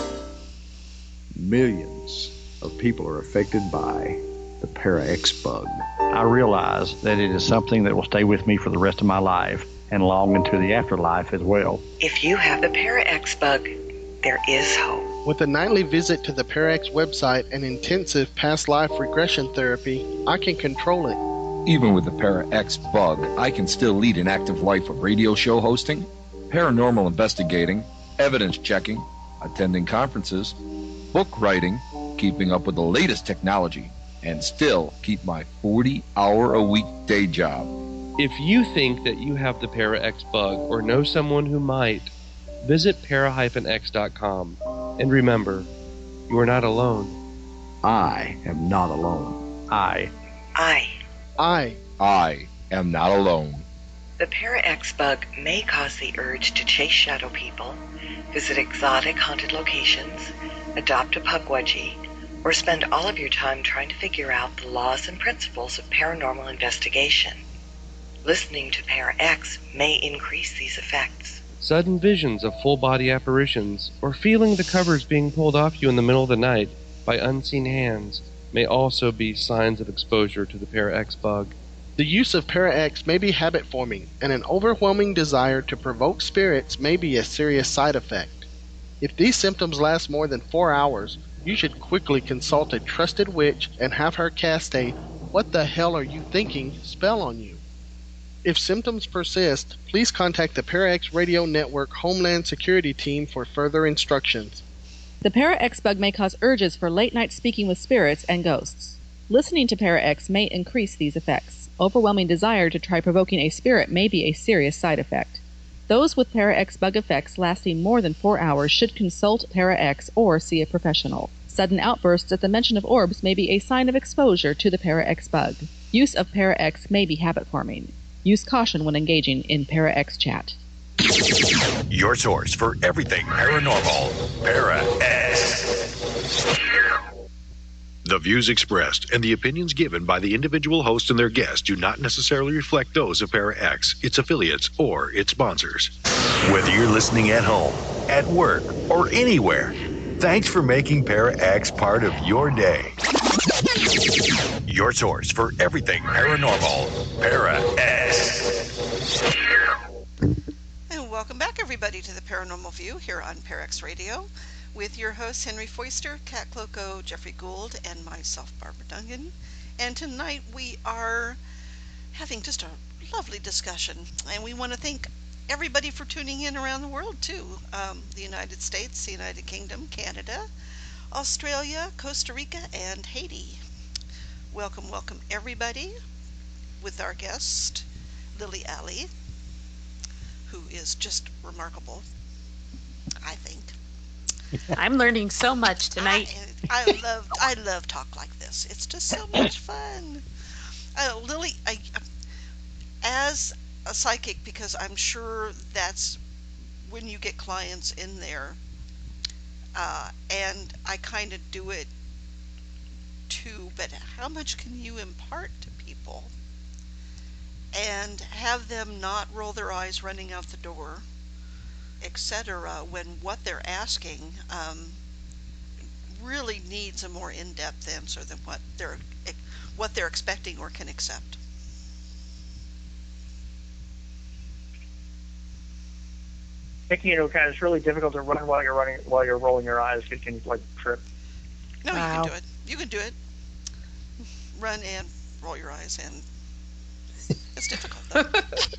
Millions of people are affected by the Para-X bug. I realize that it is something that will stay with me for the rest of my life and long into the afterlife as well. If you have the Para-X bug, there is hope. With a nightly visit to the Para-X website and intensive past life regression therapy, I can control it. Even with the Para-X bug, I can still lead an active life of radio show hosting, paranormal investigating, evidence checking, attending conferences, book writing, keeping up with the latest technology, and still keep my 40-hour-a-week day job. If you think that you have the Para-X bug or know someone who might, visit para-x.com. And remember, you are not alone. I am not alone. I am not alone. The Para-X bug may cause the urge to chase shadow people, visit exotic haunted locations, adopt a pukwudgie, or spend all of your time trying to figure out the laws and principles of paranormal investigation. Listening to Para-X may increase these effects. Sudden visions of full-body apparitions, or feeling the covers being pulled off you in the middle of the night by unseen hands may also be signs of exposure to the Para-X bug. The use of Para-X may be habit-forming, and an overwhelming desire to provoke spirits may be a serious side effect. If these symptoms last more than 4 hours, you should quickly consult a trusted witch and have her cast a "what the hell are you thinking" spell on you. If symptoms persist, please contact the Para-X Radio Network Homeland Security Team for further instructions. The Para-X bug may cause urges for late-night speaking with spirits and ghosts. Listening to Para-X may increase these effects. Overwhelming desire to try provoking a spirit may be a serious side effect. Those with Para-X bug effects lasting more than 4 hours should consult Para-X or see a professional. Sudden outbursts at the mention of orbs may be a sign of exposure to the Para-X bug. Use of Para-X may be habit-forming. Use caution when engaging in Para-X chat. Your source for everything paranormal, Para-X. The views expressed and the opinions given by the individual host and their guests do not necessarily reflect those of Para-X, its affiliates, or its sponsors. Whether you're listening at home, at work, or anywhere, thanks for making Para-X part of your day. Your source for everything paranormal, Para-X. And welcome back, everybody, to the Paranormal View here on Para-X Radio with your hosts Henry Foister, Kat Kloko, Jeffrey Gould, and myself, Barbara Duncan. And tonight we are having just a lovely discussion, and we want to thank everybody for tuning in around the world, too. The United States, the United Kingdom, Canada, Australia, Costa Rica, and Haiti. Welcome, welcome, everybody, with our guest, Lily Alley, who is just remarkable, I think. I'm learning so much tonight. I love talk like this. It's just so much fun. Lily, as a psychic, because I'm sure that's when you get clients in there, and I kind of do it too, but how much can you impart to people and have them not roll their eyes running out the door, etc., when what they're asking really needs a more in-depth answer than what they're expecting or can accept. Taking into account, it's really difficult to run while you're rolling your eyes. You can like trip. No, you can do it. You can do it. Run and roll your eyes, and it's difficult though.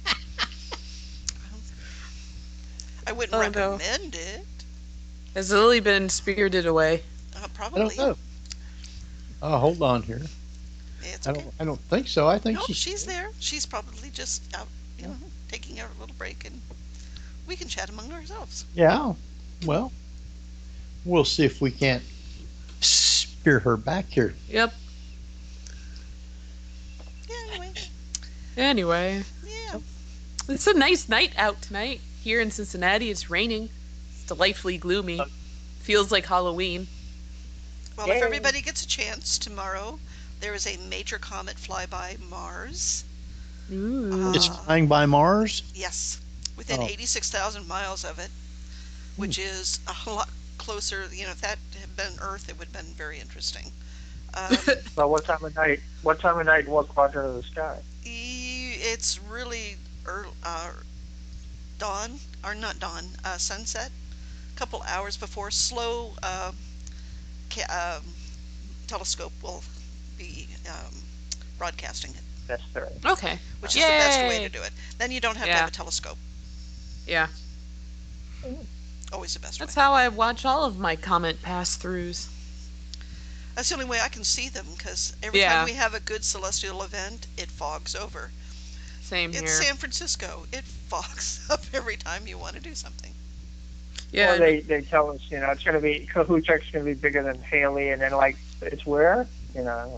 I wouldn't recommend it. Has Lily been spirited away? Probably. I don't know. Hold on here. It's okay. I don't think so. I think she's there. She's probably just out, taking a little break, and we can chat among ourselves. Yeah. Well, we'll see if we can't spear her back here. Yep. Yeah, Anyway. Yeah. It's a nice night out tonight. Here in Cincinnati, it's raining. It's delightfully gloomy. Feels like Halloween. Well, if everybody gets a chance, tomorrow there is a major comet flyby Mars. Ooh. It's flying by Mars? Yes. Within 86,000 miles of it, which is a lot closer. If that had been Earth, it would have been very interesting. But what time of night? What time of night? What quadrant of the sky? It's really dawn, or not dawn, sunset. A couple hours before. Slow telescope will be broadcasting it. That's right. Okay. Which is the best way to do it. Then you don't have to have a telescope. Yeah. Always the best way. That's how I watch all of my comet pass-throughs. That's the only way I can see them, because every time we have a good celestial event, it fogs over. Same here. It's San Francisco. It fogs up every time you want to do something. Yeah. Or they tell us, it's going to be, Kohoutek's going to be bigger than Haley, and then, it's where? Yeah.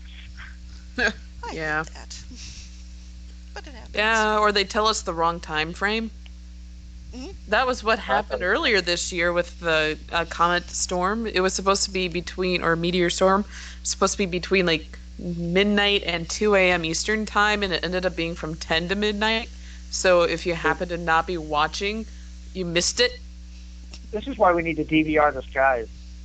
Yeah. That. But it happens. Yeah, or they tell us the wrong time frame. Mm-hmm. That was what happened earlier this year with the comet storm. It was supposed to be meteor storm, supposed to be between midnight and 2 a.m. Eastern time, and it ended up being from 10 to midnight. So if you happen to not be watching, you missed it. This is why we need to DVR the skies.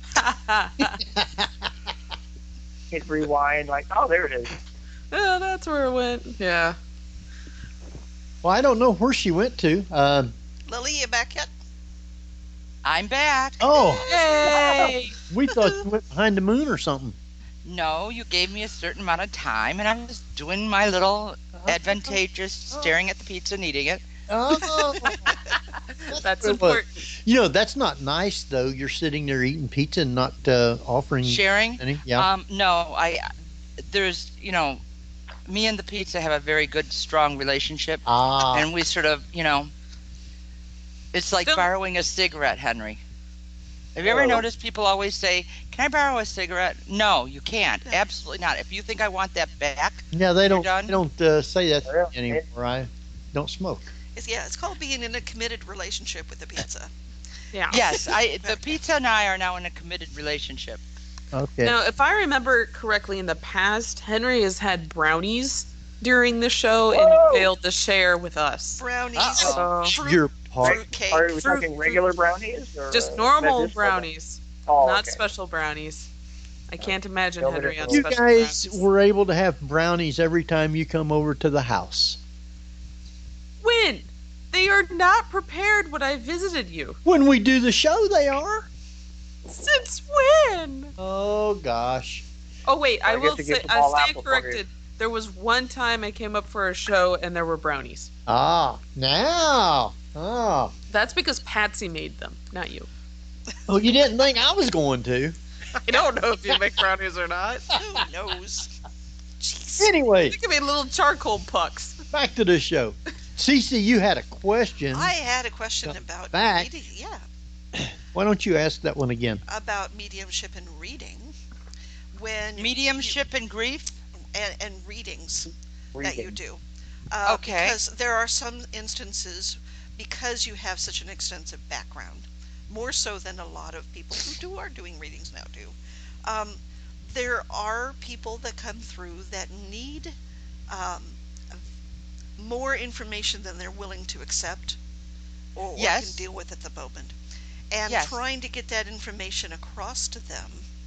Hit rewind, there it is. Yeah, that's where it went. Yeah. Well, I don't know where she went to. Lily, you back yet? I'm back. Oh. Yay! We thought you went behind the moon or something. No, you gave me a certain amount of time, and I'm just doing my little advantageous staring at the pizza and eating it. Oh. That's important. That's not nice, though. You're sitting there eating pizza and not offering... Sharing? Any? Yeah. No, there's, me and the pizza have a very good, strong relationship. And we sort of, it's like borrowing a cigarette, Henry. Have you ever noticed people always say, "Can I borrow a cigarette?" No, you can't. Absolutely not. If you think I want that back, yeah, they don't say that Really? anymore. I don't smoke. It's called being in a committed relationship with the pizza. Yeah. Yes, the pizza and I are now in a committed relationship. Okay. Now, if I remember correctly, in the past, Henry has had brownies during the show and failed to share with us. Brownies. Your fruit cake. Are we talking regular brownies? Or just normal brownies, not special brownies. I can't imagine Henry on you special guys brownies. were able to have brownies every time you come over to the house. When? They are not prepared when I visited you. When we do the show, they are. Since when? Oh, gosh. Oh, wait, I will say, I stand before you- corrected. There was one time I came up for a show and there were brownies. Now. That's because Patsy made them, not you. Oh, you didn't think I was going to. I don't know if you make brownies or not. Who knows? Jeez. Anyway, Think of me little charcoal pucks. back to the show. Cece, you had a question. I had a question about back. reading. Yeah. Why don't you ask that one again? About mediumship and reading. When Mediumship and grief? And readings that you do. Okay. Because there are some instances, because you have such an extensive background, more so than a lot of people who are doing readings now do. There are people that come through that need more information than they're willing to accept or Yes. can deal with at the moment. And Yes. trying to get that information across to them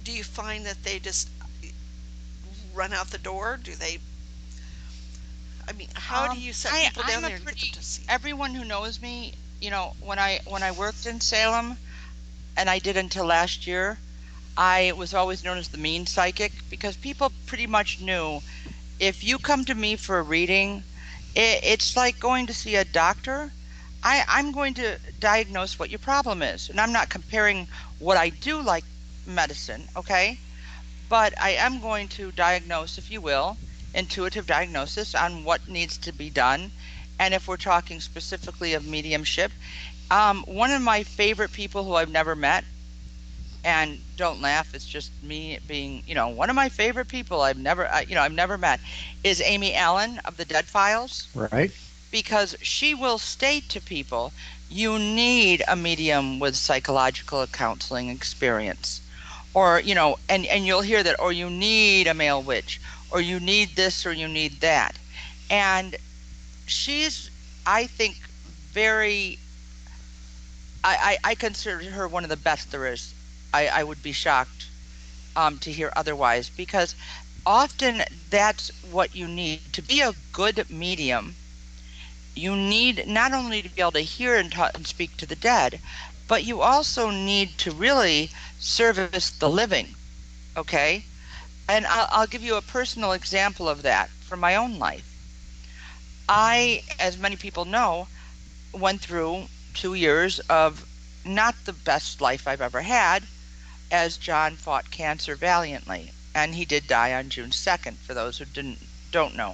do you find that they just run out the door? Do they? I mean, how do you set people down there and get them to see? Everyone who knows me, when I worked in Salem, and I did until last year, I was always known as the mean psychic, because people pretty much knew if you come to me for a reading, it's like going to see a doctor. I'm going to diagnose what your problem is, and I'm not comparing what I do like medicine, okay? But I am going to diagnose, if you will, intuitive diagnosis on what needs to be done. And if we're talking specifically of mediumship, one of my favorite people who I've never met, and don't laugh, it's just me being, one of my favorite people I've never met, is Amy Allen of the Dead Files. Right. Because she will state to people, you need a medium with psychological counseling experience. Or, and you'll hear that, or you need a male witch, or you need this, or you need that. And she's, I think, I consider her one of the best there is. I would be shocked to hear otherwise, because often that's what you need. To be a good medium, you need not only to be able to hear and speak to the dead, but you also need to really service the living, okay? And I'll give you a personal example of that from my own life. I, as many people know, went through 2 years of not the best life I've ever had, as John fought cancer valiantly. And he did die on June 2nd, for those who don't know.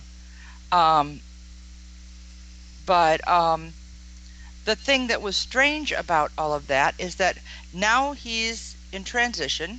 But the thing that was strange about all of that is that now he's in transition.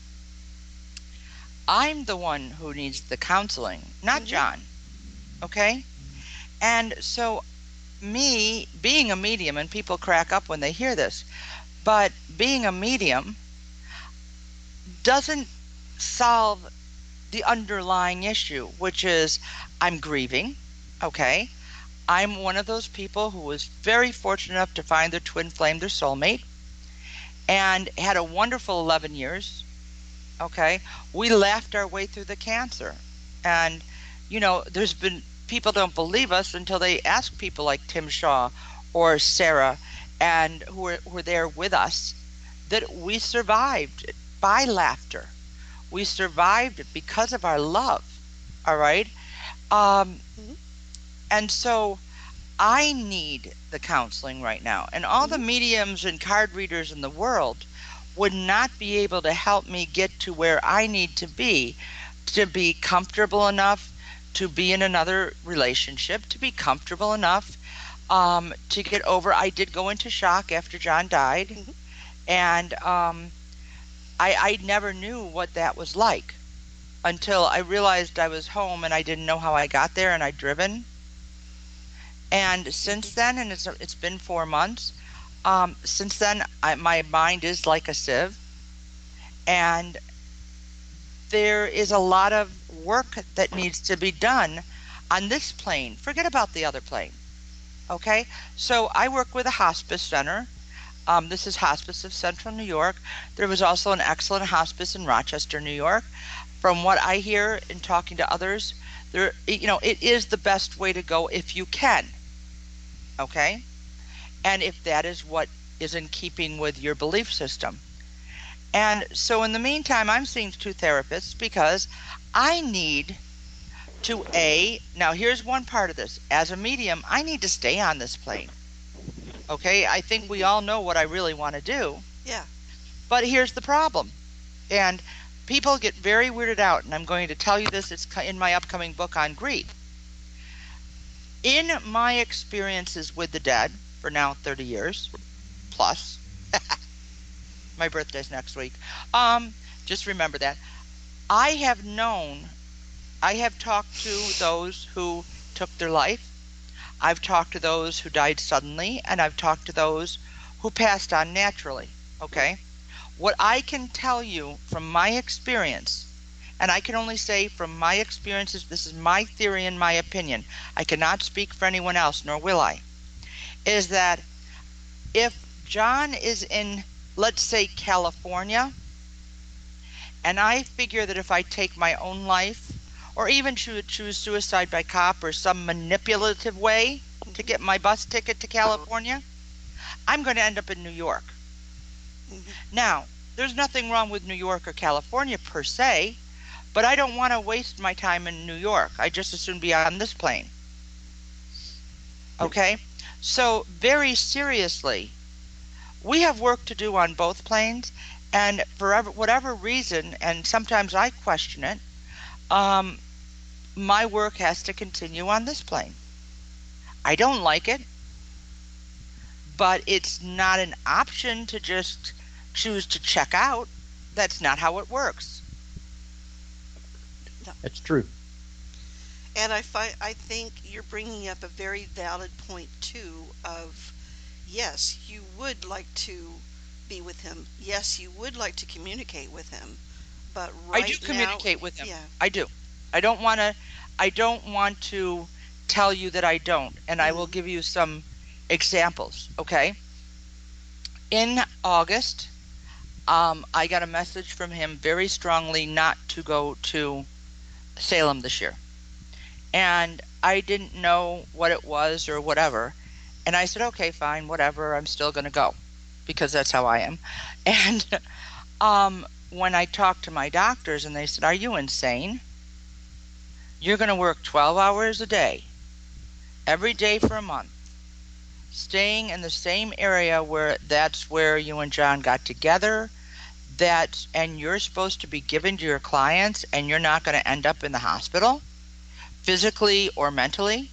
I'm the one who needs the counseling, not John. Okay? And so me being a medium, and people crack up when they hear this, but being a medium doesn't solve the underlying issue, which is I'm grieving, okay? I'm one of those people who was very fortunate enough to find their twin flame, their soulmate, and had a wonderful 11 years, okay? We laughed our way through the cancer. And, there's been, people don't believe us until they ask people like Tim Shaw or Sarah, and who were there with us, that we survived it by laughter. We survived it because of our love, all right? And so I need the counseling right now. And all the mediums and card readers in the world would not be able to help me get to where I need to be comfortable enough to be in another relationship, to be comfortable enough to get over. I did go into shock after John died. And I never knew what that was like until I realized I was home and I didn't know how I got there, and I'd driven. And since then, and it's been 4 months, since then my mind is like a sieve, and there is a lot of work that needs to be done on this plane. Forget about the other plane, okay? So I work with a hospice center. This is Hospice of Central New York. There was also an excellent hospice in Rochester, New York. From what I hear in talking to others, it is the best way to go if you can, okay? And if that is what is in keeping with your belief system. And so in the meantime, I'm seeing 2 therapists because I need to now here's one part of this. As a medium, I need to stay on this plane. Okay, I think we all know what I really want to do. Yeah. But here's the problem. And people get very weirded out, and I'm going to tell you this, it's in my upcoming book on grief. In my experiences with the dead, for now 30 years, plus, my birthday's next week, just remember that, I have talked to those who took their life. I've talked to those who died suddenly, and I've talked to those who passed on naturally, okay? What I can tell you from my experience, and I can only say from my experiences, this is my theory and my opinion, I cannot speak for anyone else, nor will I, is that if John is in, let's say, California, And I figure that if I take my own life, or even choose suicide by cop or some manipulative way to get my bus ticket to California, I'm going to end up in New York. Now, there's nothing wrong with New York or California per se, but I don't want to waste my time in New York. I just as soon be on this plane. Okay? So, very seriously, we have work to do on both planes, and for whatever reason, and sometimes I question it, my work has to continue on this plane. I don't like it, but it's not an option to just choose to check out. That's not how it works. That's true. And I think you're bringing up a very valid point too. Of yes, you would like to be with him. Yes, you would like to communicate with him. But right I do communicate with him. Yeah. I do. I don't want to tell you that I don't, and I will give you some examples. Okay. In August, I got a message from him very strongly not to go to Salem this year. And I didn't know what it was or whatever. And I said, okay, fine, whatever, I'm still going to go because that's how I am. And when I talked to my doctors and they said, are you insane? You're going to work 12 hours a day, every day for a month, staying in the same area where that's where you and John got together, and you're supposed to be given to your clients, and you're not going to end up in the hospital, physically or mentally.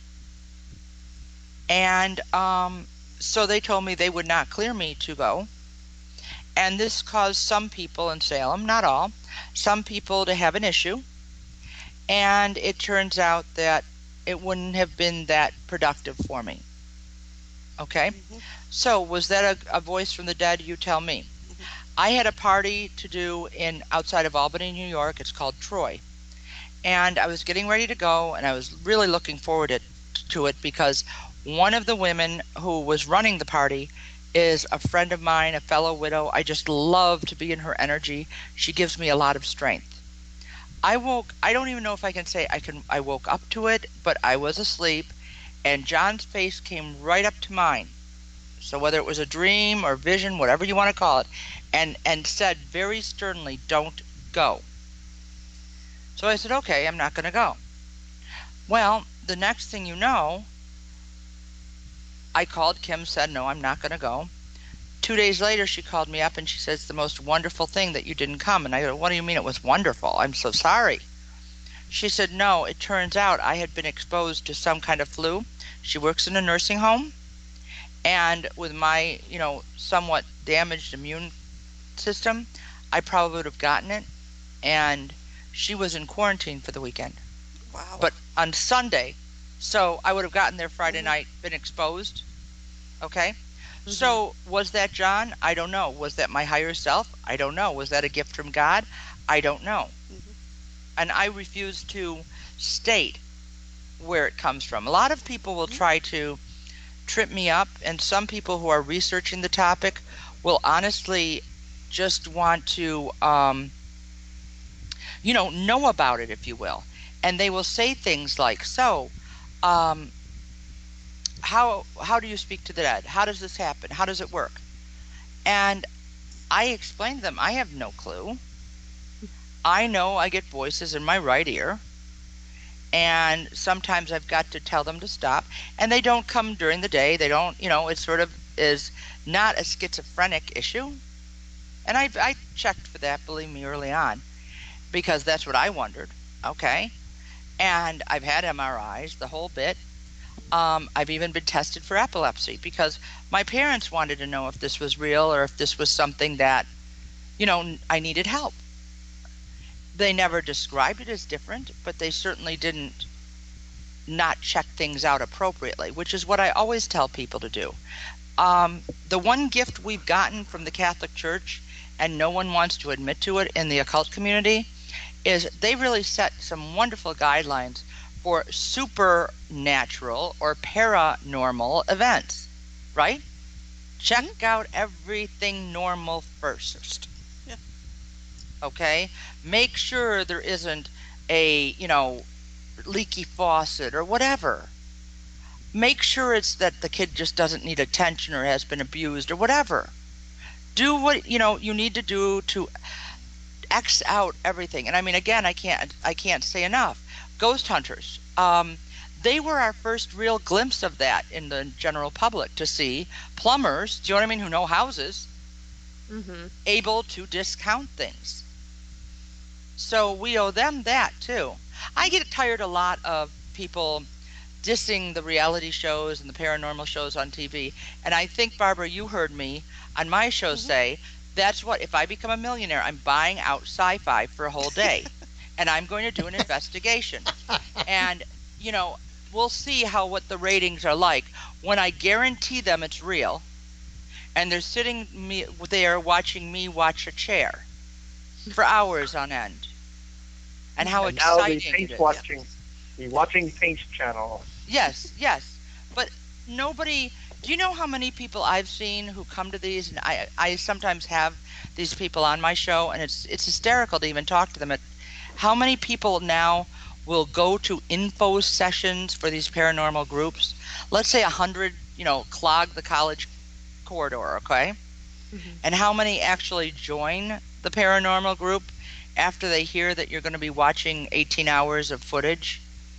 And so they told me they would not clear me to go. And this caused some people in Salem, not all, some people to have an issue. And it turns out that it wouldn't have been that productive for me. Okay? So was that a voice from the dead? You tell me. I had a party to do outside of Albany, New York. It's called Troy. And I was getting ready to go, and I was really looking forward to it because one of the women who was running the party is a friend of mine, a fellow widow. I just love to be in her energy. She gives me a lot of strength. I don't even know if I can say I woke up to it, but I was asleep, and John's face came right up to mine. So whether it was a dream or vision, whatever you want to call it, and said very sternly, don't go. So I said, okay, I'm not going to go. Well, the next thing you know, I called Kim, said, no, I'm not going to go. 2 days later, she called me up and she said, it's the most wonderful thing that you didn't come. And I go, what do you mean it was wonderful? I'm so sorry. She said, no, it turns out I had been exposed to some kind of flu. She works in a nursing home. And with my, somewhat damaged immune system, I probably would have gotten it. And she was in quarantine for the weekend. Wow. But on Sunday, so I would have gotten there Friday night, been exposed. Okay? So was that John? I don't know. Was that my higher self? I don't know. Was that a gift from God? I don't know. And I refuse to state where it comes from. A lot of people will try to trip me up, and some people who are researching the topic will honestly just want to, know about it, if you will. And they will say things like, how do you speak to the dead? How does this happen? How does it work? And I explained to them, I have no clue. I know I get voices in my right ear, and sometimes I've got to tell them to stop, and they don't come during the day. They don't, it sort of is not a schizophrenic issue. And I checked for that, believe me, early on, because that's what I wondered. Okay. And I've had MRIs, the whole bit. I've even been tested for epilepsy because my parents wanted to know if this was real or if this was something that, I needed help. They never described it as different, but they certainly didn't not check things out appropriately, which is what I always tell people to do. The one gift we've gotten from the Catholic Church, and no one wants to admit to it in the occult community, is they really set some wonderful guidelines for supernatural or paranormal events, right? Check out everything normal first. Yeah. Okay? Make sure there isn't a, leaky faucet or whatever. Make sure it's that the kid just doesn't need attention or has been abused or whatever. Do what, you need to do to X out everything. And I mean, again, I can't say enough. Ghost hunters. They were our first real glimpse of that in the general public, to see plumbers, do you know what I mean, who know houses, able to discount things. So we owe them that too. I get tired a lot of people dissing the reality shows and the paranormal shows on TV. And I think, Barbara, you heard me on my show say, that's what, if I become a millionaire, I'm buying out Sci-Fi for a whole day. And I'm going to do an investigation. And, we'll see what the ratings are like when I guarantee them it's real. And they're sitting there watching me watch a chair for hours on end. And how exciting it is. The Watching Face channel. Yes. But nobody, do you know how many people I've seen who come to these? And I sometimes have these people on my show, and it's hysterical to even talk to them. How many people now will go to info sessions for these paranormal groups? Let's say 100, clog the college corridor, okay? And how many actually join the paranormal group after they hear that you're going to be watching 18 hours of footage?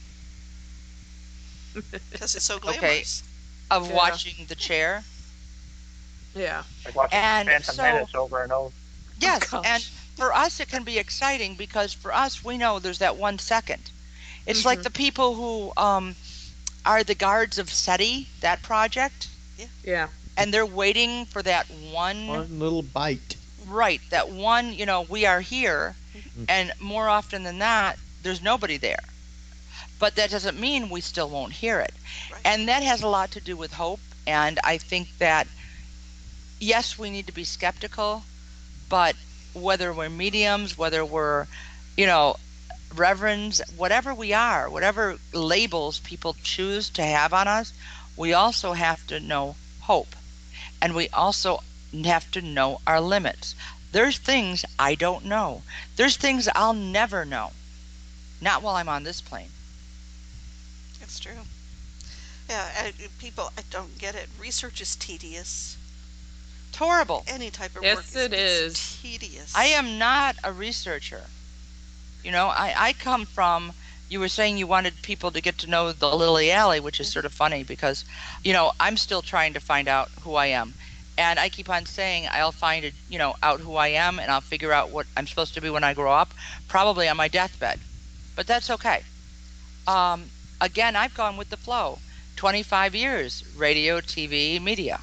Because it's so glamorous. Of watching the chair. Yeah. Like watching Phantom Menace over and over. Yes, and for us it can be exciting because for us we know there's that 1 second. It's like the people who are the guards of SETI, that project. Yeah. And they're waiting for that one little bite. Right, that one, we are here, and more often than not, there's nobody there. But that doesn't mean we still won't hear it. Right. And that has a lot to do with hope, and I think that, yes, we need to be skeptical, but whether we're mediums, whether we're, reverends, whatever we are, whatever labels people choose to have on us, we also have to know hope. And we also have to know our limits. There's things I don't know. There's things I'll never know. Not while I'm on this plane. That's true. Yeah, people, I don't get it. Research is tedious. It's horrible. Any type of work is tedious. I am not a researcher. I come from, you were saying you wanted people to get to know the Lily Alley, which is sort of funny because, I'm still trying to find out who I am. And I keep on saying I'll find out who I am, and I'll figure out what I'm supposed to be when I grow up, probably on my deathbed. But that's okay. Again, I've gone with the flow. 25 years, radio, TV, media.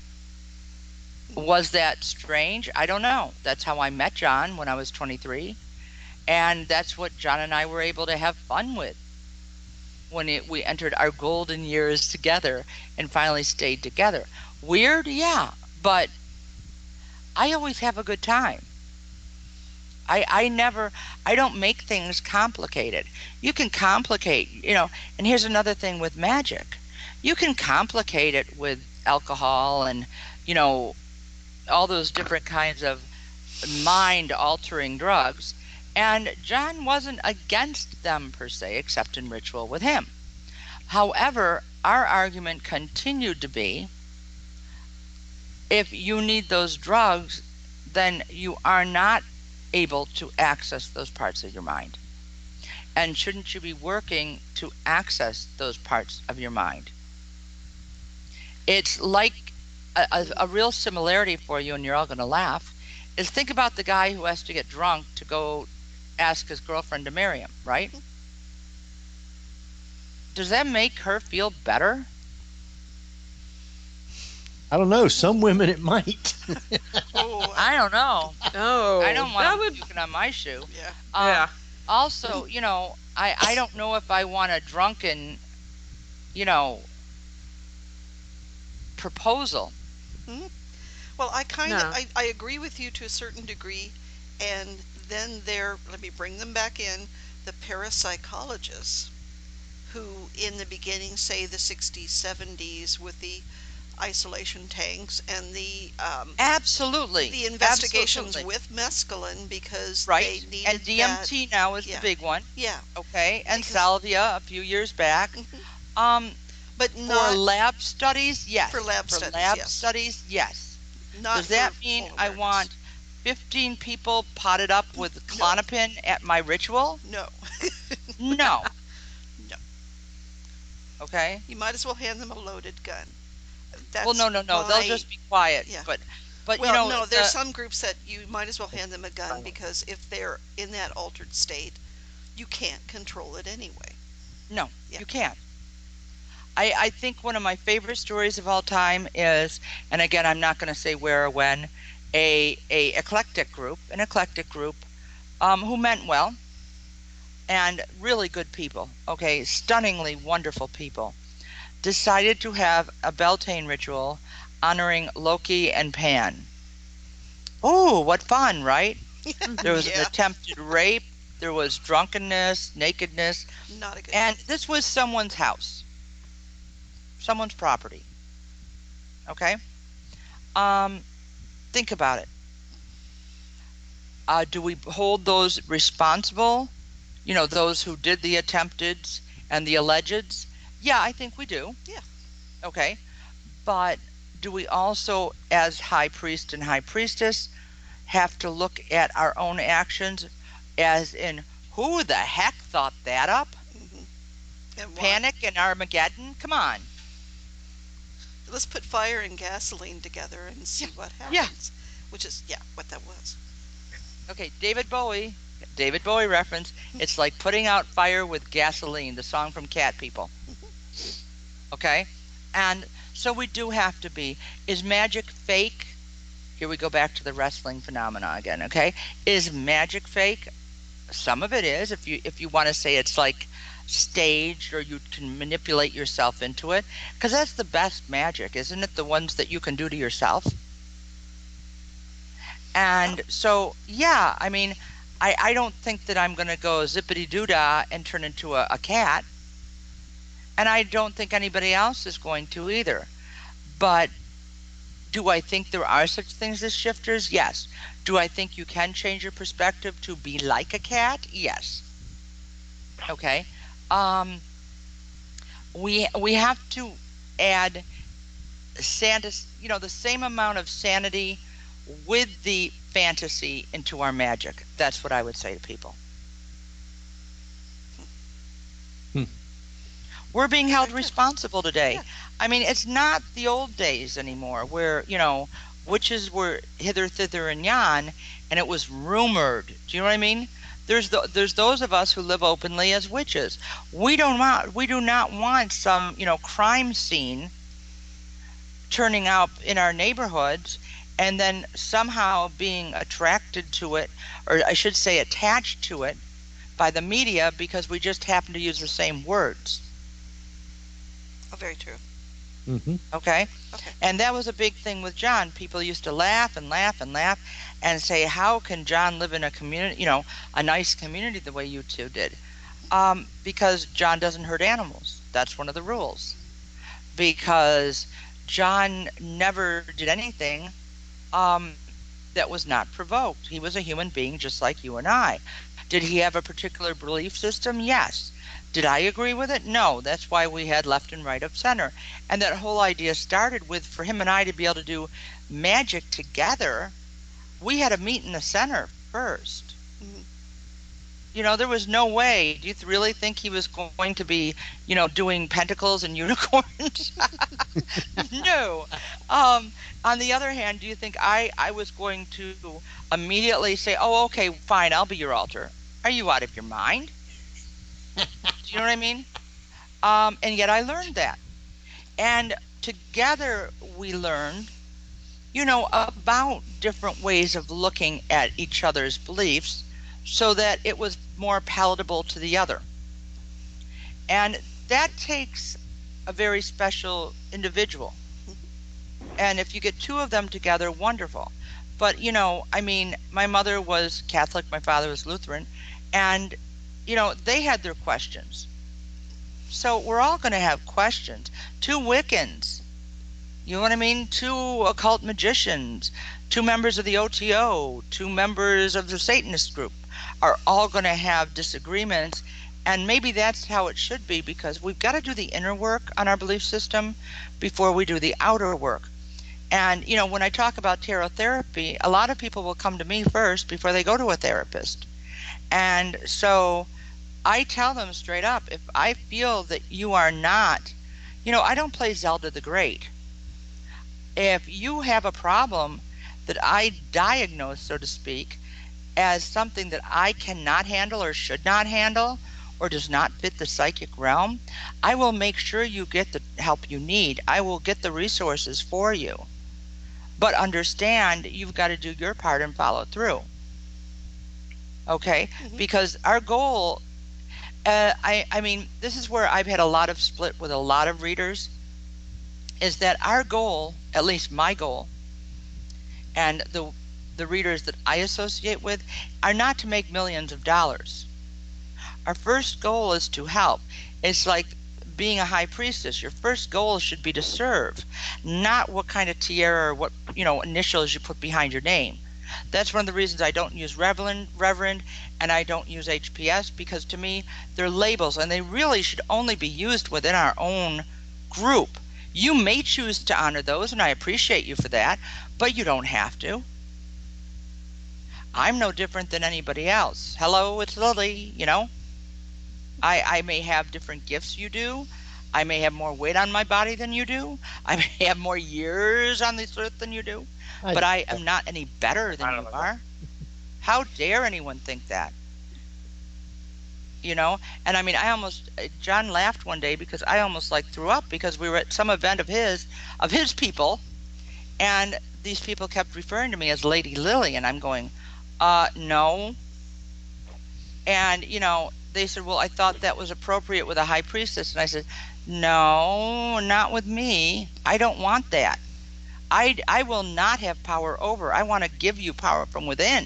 Was that strange? I don't know. That's how I met John when I was 23. And that's what John and I were able to have fun with when we entered our golden years together and finally stayed together. Weird? Yeah. But I always have a good time. I don't make things complicated. You can complicate, and here's another thing with magic. You can complicate it with alcohol and, all those different kinds of mind-altering drugs. And John wasn't against them per se, except in ritual with him. However, our argument continued to be, if you need those drugs, then you are not able to access those parts of your mind. And shouldn't you be working to access those parts of your mind? It's like a real similarity for you, and you're all going to laugh, is think about the guy who has to get drunk to go ask his girlfriend to marry him, right? Does that make her feel better? I don't know. Some women it might. I don't know. Oh, I don't want to puke on my shoe. Yeah. Also, I don't know if I want a drunken, proposal. Mm-hmm. Well, I agree with you to a certain degree, and then let me bring them back in, the parapsychologists, who in the beginning, say the 60s, 70s, with the isolation tanks and the absolutely the investigations absolutely. with mescaline because right. they needed And DMT now is yeah. the big one. Yeah. Okay. And salvia a few years back. But for not lab studies, yes. For lab for studies, lab yes. studies, yes. Not Does that for mean full I awareness. want 15 people potted up with Klonopin at my ritual? No. No. No. Okay. You might as well hand them a loaded gun. That's well, no. They'll just be quiet. Yeah. But well, you know, no. There's some groups that you might as well hand them a gun because if they're in that altered state, you can't control it anyway. No, you can't. I think one of my favorite stories of all time is, and again, I'm not going to say where or when, an eclectic group who meant well and really good people, okay, stunningly wonderful people, decided to have a Beltane ritual honoring Loki and Pan. Oh, what fun, right? There was an attempted rape, there was drunkenness, nakedness, not a good and this was someone's house. Someone's property. Okay? Think about it. Do we hold those responsible? You know, those who did the attempteds and the allegeds? Yeah, I think we do. Yeah. Okay. But do we also, as high priest and high priestess, have to look at our own actions as in, who the heck thought that up? And Panic and Armageddon? Come on. Let's put fire and gasoline together and see what happens. Yeah. Which is, what that was. Okay, David Bowie reference. It's like putting out fire with gasoline, the song from Cat People. Okay? And so we do have to be. Is magic fake? Here we go back to the wrestling phenomena again, okay? Is magic fake? Some of it is, if you want to say it's like staged or you can manipulate yourself into it, because that's the best magic, isn't it? The ones that you can do to yourself. And so, yeah, I mean, I don't think that I'm going to go zippity-doo-dah and turn into a cat. And I don't think anybody else is going to either. But do I think there are such things as shifters? Yes. Do I think you can change your perspective to be like a cat? Yes. Okay. We have to add the same amount of sanity with the fantasy into our magic. That's what I would say to people. We're being held responsible today. I mean, it's not the old days anymore where, witches were hither, thither, and yon, and it was rumored. Do you know what I mean? There's those of us who live openly as witches. We do not want some, crime scene turning up in our neighborhoods and then somehow being attracted to it, or I should say attached to it, by the media because we just happen to use the same words. Oh, very true. Mm-hmm. Okay? And that was a big thing with John. People used to laugh and laugh and laugh and say, how can John live in a community, a nice community the way you two did? Because John doesn't hurt animals. That's one of the rules. Because John never did anything that was not provoked. He was a human being just like you and I. Did he have a particular belief system? Yes. Did I agree with it? No. That's why we had left and right of center. And that whole idea started with, for him and I to be able to do magic together, we had to meet in the center first. Mm-hmm. There was no way. Do you really think he was going to be, doing pentacles and unicorns? No. On the other hand, do you think I was going to immediately say, oh, okay, fine, I'll be your altar? Are you out of your mind? Do you know what I mean? And yet I learned that. And together we learned, about different ways of looking at each other's beliefs so that it was more palatable to the other. And that takes a very special individual. And if you get two of them together, wonderful. But, my mother was Catholic, my father was Lutheran, and they had their questions. So we're all going to have questions. Two Wiccans You know what I mean? 2 occult magicians, 2 members of the OTO, 2 members of the Satanist group are all going to have disagreements. And maybe that's how it should be, because we've got to do the inner work on our belief system before we do the outer work. And, you know, when I talk about tarot therapy, a lot of people will come to me first before they go to a therapist. And so I tell them straight up, if I feel that you are not, you know, I don't play Zelda the Great. If you have a problem that I diagnose, so to speak, as something that I cannot handle or should not handle or does not fit the psychic realm, I will make sure you get the help you need. I will get the resources for you. But understand, you've got to do your part and follow through. Okay? Because our goal, I mean, this is where I've had a lot of split with a lot of readers, is that our goal, at least my goal, and the readers that I associate with, are not to make millions of dollars. Our first goal is to help. It's like being a high priestess. Your first goal should be to serve, not what kind of tiara or what, you know, initials you put behind your name. That's one of the reasons I don't use Reverend, and I don't use HPS, because to me, they're labels, and they really should only be used within our own group. You may choose to honor those, and I appreciate you for that, but you don't have to. I'm no different than anybody else. Hello, it's Lily, you know. I may have different gifts you do. I may have more weight on my body than you do. I may have more years on this earth than you do. But I am not any better than you are. How dare anyone think that? You know? And I mean, John laughed one day because I almost like threw up, because we were at some event of his people, and these people kept referring to me as Lady Lily, and I'm going, no. And, you know, they said, well, I thought that was appropriate with a high priestess. And I said, no, not with me. I don't want that. I will not have power over. I want to give you power from within.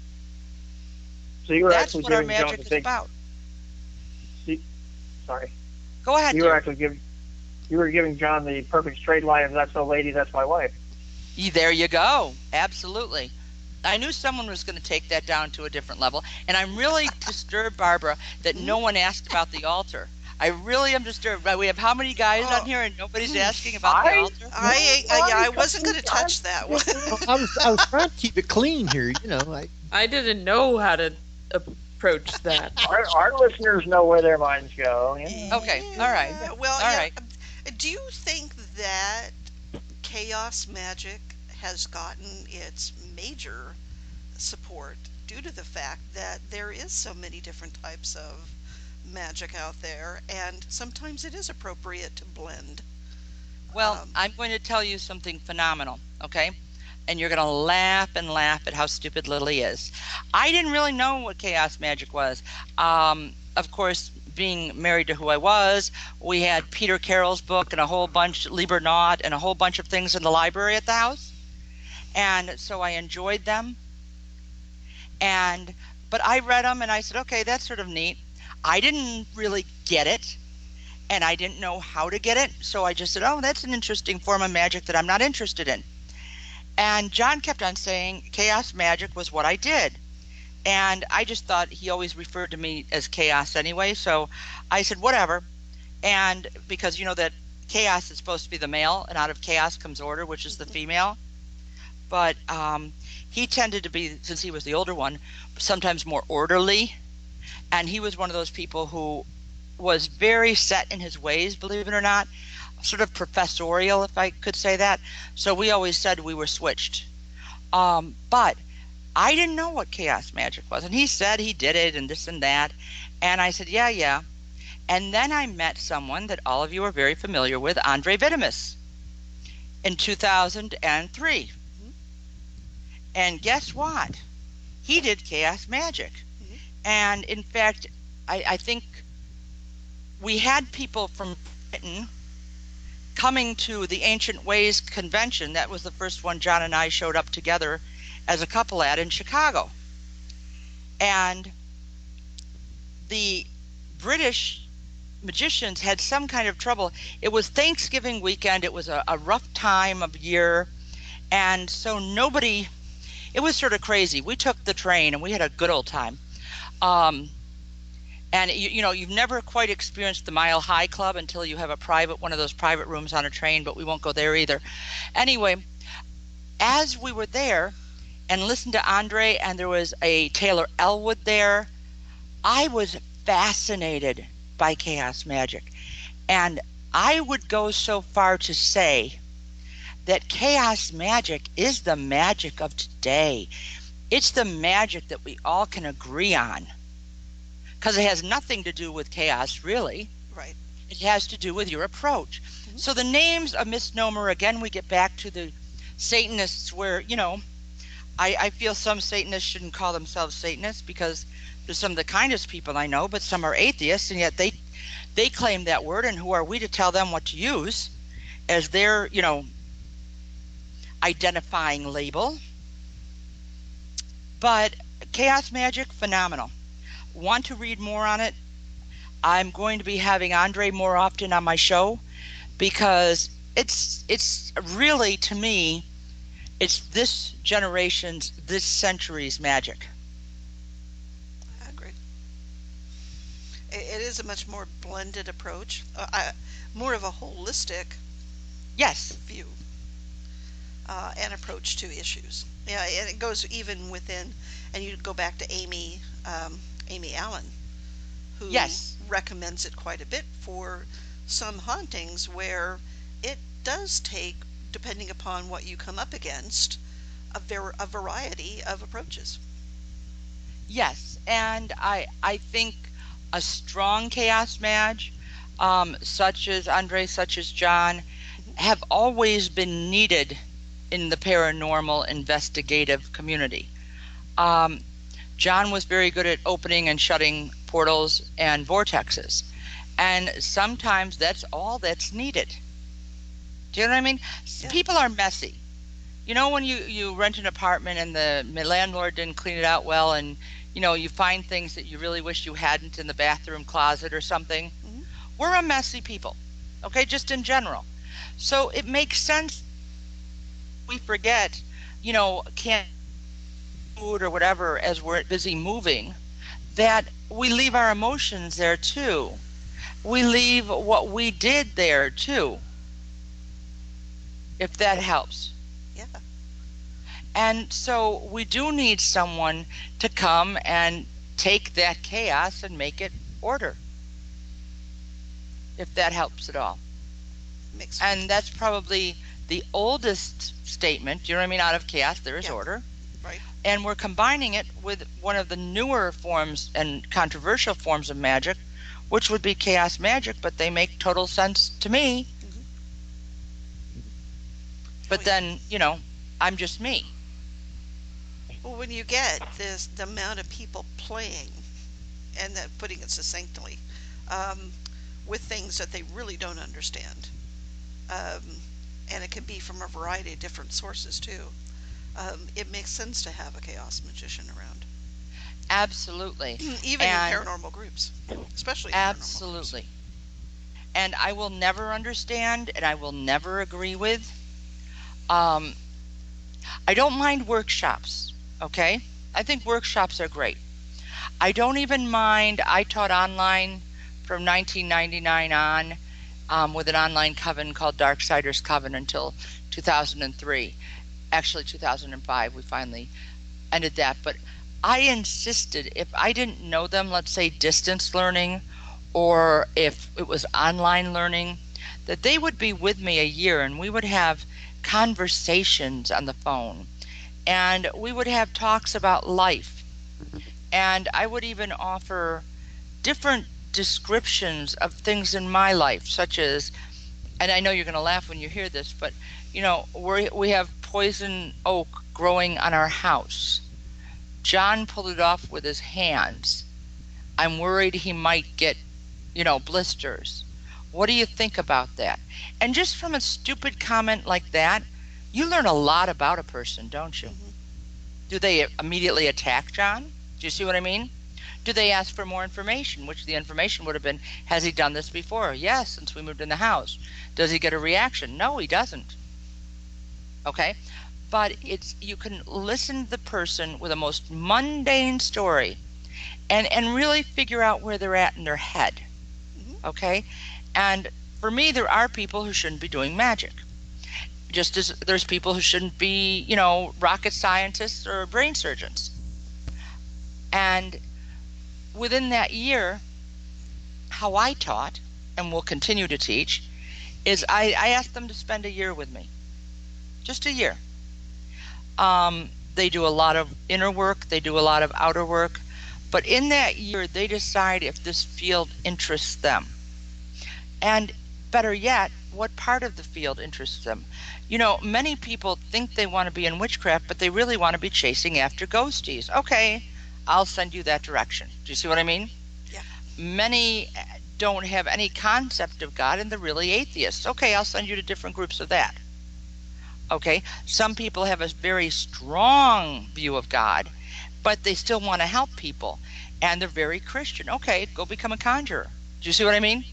So you were That's actually what our giving John magic the is big, about. Sorry. Go ahead. You were actually giving John the perfect straight line of "That's no lady, that's my wife." There you go. Absolutely. I knew someone was going to take that down to a different level, and I'm really disturbed, Barbara, that no one asked about the altar. I really am disturbed. We have how many guys on here, and nobody's asking about the altar? I wasn't going to touch that one. I was trying to keep it clean here, you know. I didn't know how to approach that. Our listeners know where their minds go. Yeah. Okay, all right. Well, all right. Do you think that chaos magic has gotten its major support due to the fact that there is so many different types of magic out there, and sometimes it is appropriate to blend? Well, I'm going to tell you something phenomenal, okay? And you're going to laugh and laugh at how stupid Lily is. I didn't really know what chaos magic was. Of course, being married to who I was, we had Peter Carroll's book and a whole bunch, Liber Naut, and a whole bunch of things in the library at the house. And so I enjoyed them. But I read them and I said, okay, that's sort of neat. I didn't really get it, and I didn't know how to get it. So I just said, oh, that's an interesting form of magic that I'm not interested in. And John kept on saying chaos magic was what I did. And I just thought he always referred to me as chaos anyway. So I said, whatever. And because you know that chaos is supposed to be the male, and out of chaos comes order, which is the female. But he tended to be, since he was the older one, sometimes more orderly. And he was one of those people who was very set in his ways, believe it or not, sort of professorial, if I could say that. So we always said we were switched. But I didn't know what chaos magic was. And he said he did it and this and that. And I said, yeah. And then I met someone that all of you are very familiar with, Andre Vitamus, in 2003. And guess what? He did chaos magic. And in fact, I think we had people from Britain coming to the Ancient Ways convention. That was the first one John and I showed up together as a couple at in Chicago. And the British magicians had some kind of trouble. It was Thanksgiving weekend. It was a rough time of year. And so nobody, it was sort of crazy. We took the train and we had a good old time. And you know, you've never quite experienced the Mile High Club until you have one of those private rooms on a train, but we won't go there either. Anyway, as we were there and listened to Andre, and there was a Taylor Elwood there, I was fascinated by chaos magic. And I would go so far to say that chaos magic is the magic of today. It's the magic that we all can agree on, because it has nothing to do with chaos, really. Right. It has to do with your approach. So the name's a misnomer. Again, we get back to the Satanists, where, you know, I feel some Satanists shouldn't call themselves Satanists, because they're some of the kindest people I know, but some are atheists, and yet they claim that word, and who are we to tell them what to use as their, you know, identifying label? But chaos magic, phenomenal. Want to read more on it? I'm going to be having Andre more often on my show, because it's really, to me, it's this generation's, this century's magic. I agree. It is a much more blended approach, more of a holistic view and approach to issues. Yeah, and it goes even within, and you go back to Amy Allen, who recommends it quite a bit for some hauntings, where it does take, depending upon what you come up against, a variety of approaches. Yes, and I think a strong chaos mage, such as Andre, such as John, have always been needed in the paranormal investigative community. John was very good at opening and shutting portals and vortexes, and sometimes that's all that's needed. Do you know what I mean? Yeah. People are messy. You know, when you rent an apartment and the landlord didn't clean it out well, and you know, you find things that you really wish you hadn't in the bathroom closet or something. Mm-hmm. We're a messy people, okay, just in general. So it makes sense we forget, you know, can't food or whatever as we're busy moving, that we leave our emotions there too. We leave what we did there too, if that helps. Yeah. And so we do need someone to come and take that chaos and make it order, if that helps at all. Makes and sense. That's probably the oldest statement, you know what I mean? Out of chaos, there is order. Right. And we're combining it with one of the newer forms and controversial forms of magic, which would be chaos magic, but they make total sense to me. Mm-hmm. But then, you know, I'm just me. Well, when you get the amount of people playing, and that, putting it succinctly, with things that they really don't understand, and it can be from a variety of different sources too, it makes sense to have a chaos magician around. Absolutely. Even in paranormal groups, especially in absolutely. And I will never understand, and I will never agree with. I don't mind workshops, okay? I think workshops are great. I don't even mind, I taught online from 1999 on with an online coven called Darksiders Coven until 2003. Actually, 2005, we finally ended that. But I insisted, if I didn't know them, let's say distance learning, or if it was online learning, that they would be with me a year and we would have conversations on the phone. And we would have talks about life. And I would even offer different descriptions of things in my life, such as, and I know you're going to laugh when you hear this, but, you know, we have poison oak growing on our house. John pulled it off with his hands. I'm worried he might get, you know, blisters. What do you think about that? And just from a stupid comment like that, you learn a lot about a person, don't you? Mm-hmm. Do they immediately attack John? Do you see what I mean? Do they ask for more information? Which the information would have been, has he done this before? Yes, since we moved in the house. Does he get a reaction? No, he doesn't. Okay? But you can listen to the person with a most mundane story and really figure out where they're at in their head. Okay? And for me, there are people who shouldn't be doing magic. Just as there's people who shouldn't be, rocket scientists or brain surgeons. And within that year, how I taught and will continue to teach is I asked them to spend a year with me. Just a year. They do a lot of inner work. They do a lot of outer work. But in that year, they decide if this field interests them. And better yet, what part of the field interests them. Many people think they want to be in witchcraft, but they really want to be chasing after ghosties. Okay, I'll send you that direction. Do you see what I mean? Yeah. Many don't have any concept of God, and they're really atheists. Okay, I'll send you to different groups of that. Okay, some people have a very strong view of God, but they still want to help people, and they're very Christian. Okay, go become a conjurer. Do you see what I mean?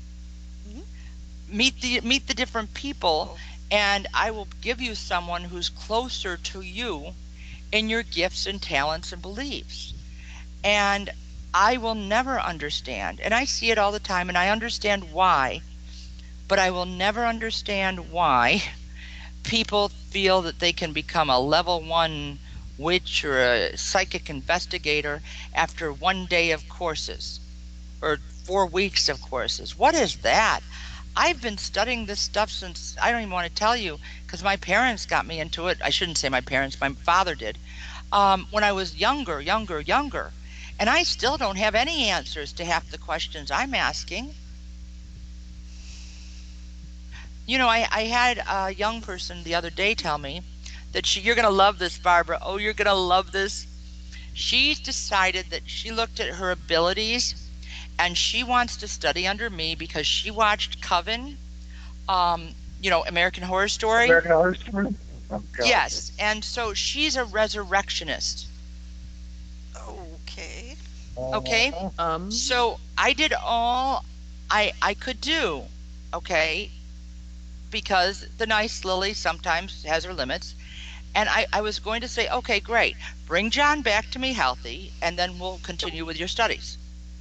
Meet the different people, and I will give you someone who's closer to you in your gifts and talents and beliefs. And I will never understand, and I see it all the time, and I understand why, but I will never understand why people feel that they can become a level 1 witch or a psychic investigator after 1 day of courses or 4 weeks of courses. What is that? I've been studying this stuff since, I don't even want to tell you, because my parents got me into it. I shouldn't say my parents, my father did. When I was younger. And I still don't have any answers to half the questions I'm asking. I had a young person the other day tell me that you're going to love this, Barbara. Oh, you're going to love this. She's decided that she looked at her abilities and she wants to study under me because she watched Coven, American Horror Story. American Horror Story? Oh, God. Yes, and so she's a resurrectionist. Okay. Okay? So I did all I could do, okay? Because the nice Lily sometimes has her limits. And I was going to say, okay, great. Bring John back to me healthy, and then we'll continue with your studies.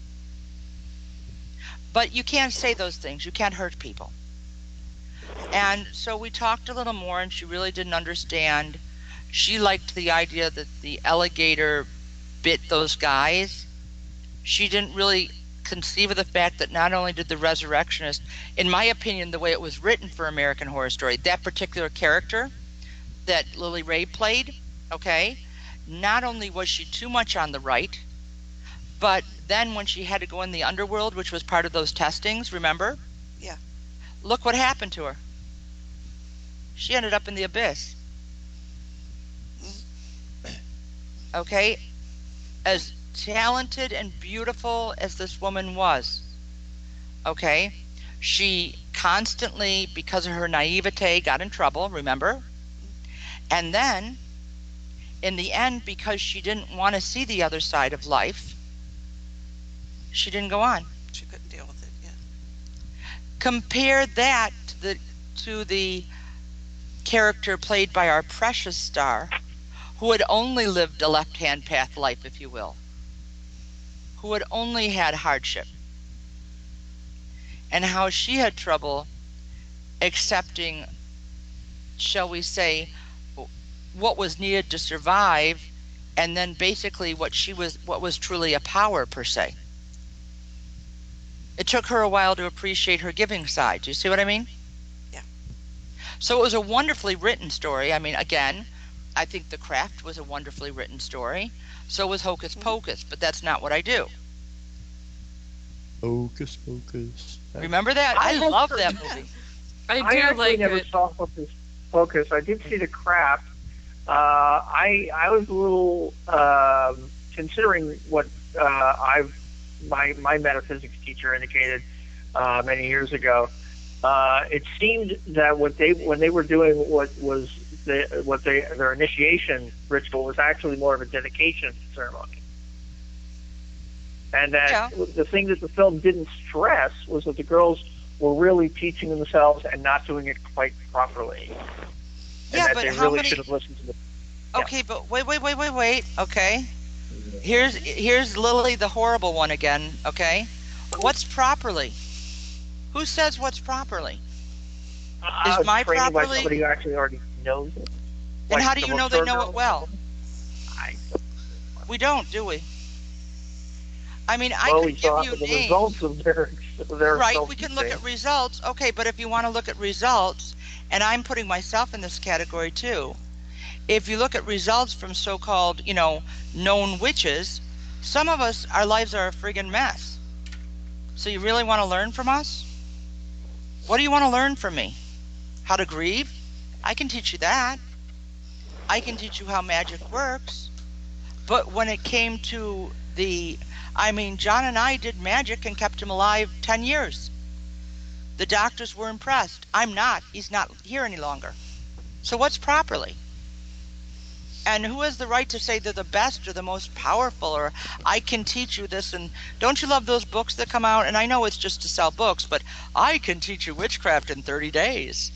But you can't say those things. You can't hurt people. And so we talked a little more, and she really didn't understand. She liked the idea that the alligator bit those guys. She didn't really conceive of the fact that not only did the resurrectionist, in my opinion, the way it was written for American Horror Story, that particular character that Lily Ray played, okay, not only was she too much on the right, but then when she had to go in the underworld, which was part of those testings, remember? Yeah. Look what happened to her. She ended up in the abyss. Okay? As talented and beautiful as this woman was, okay, she constantly, because of her naivete, got in trouble, remember? And then, in the end, because she didn't want to see the other side of life, she didn't go on. She couldn't deal with it, yeah. Compare that to the character played by our precious star, who had only lived a left-hand path life, if you will, who had only had hardship, and how she had trouble accepting, shall we say, what was needed to survive, and then basically what was truly a power per se. It took her a while to appreciate her giving side. Do you see what I mean? Yeah. So it was a wonderfully written story. I mean, again, I think The Craft was a wonderfully written story. So was Hocus Pocus, but that's not what I do. Hocus Pocus. Remember that? I love that movie. I do actually like never it. saw Hocus Pocus. I did see The Craft. I was a little considering what my metaphysics teacher indicated many years ago. It seemed that when they were doing their initiation ritual was actually more of a dedication ceremony. And that the thing that the film didn't stress was that the girls were really teaching themselves and not doing it quite properly. And that they really should have listened to the... Okay, but wait. Okay. Here's Lily, the horrible one again, okay? What's properly? Who says what's properly? Is my properly? By somebody who actually already knows it. And how do you know they know it well? We don't, do we? I mean, I could give you names. Results of their right, we can look at results. Okay, but if you want to look at results, and I'm putting myself in this category too, if you look at results from so-called, known witches, some of us, our lives are a friggin' mess. So you really want to learn from us? What do you want to learn from me? How to grieve? I can teach you that. I can teach you how magic works. But when it came to John and I did magic and kept him alive 10 years. The doctors were impressed. I'm not. He's not here any longer. So what's properly? And who has the right to say they're the best or the most powerful, or I can teach you this? And don't you love those books that come out? And I know it's just to sell books, but I can teach you witchcraft in 30 days.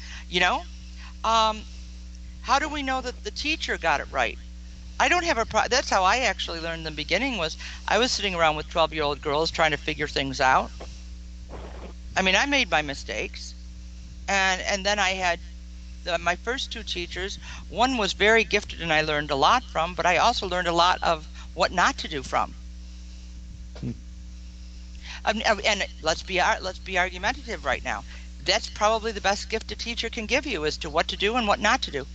How do we know that the teacher got it right? I don't have a problem. That's how I actually learned in the beginning. Was I was sitting around with 12-year-old girls trying to figure things out. I mean, I made my mistakes, and then I had my first two teachers. One was very gifted, and I learned a lot from. But I also learned a lot of what not to do from. And let's be argumentative right now. That's probably the best gift a teacher can give you, as to what to do and what not to do.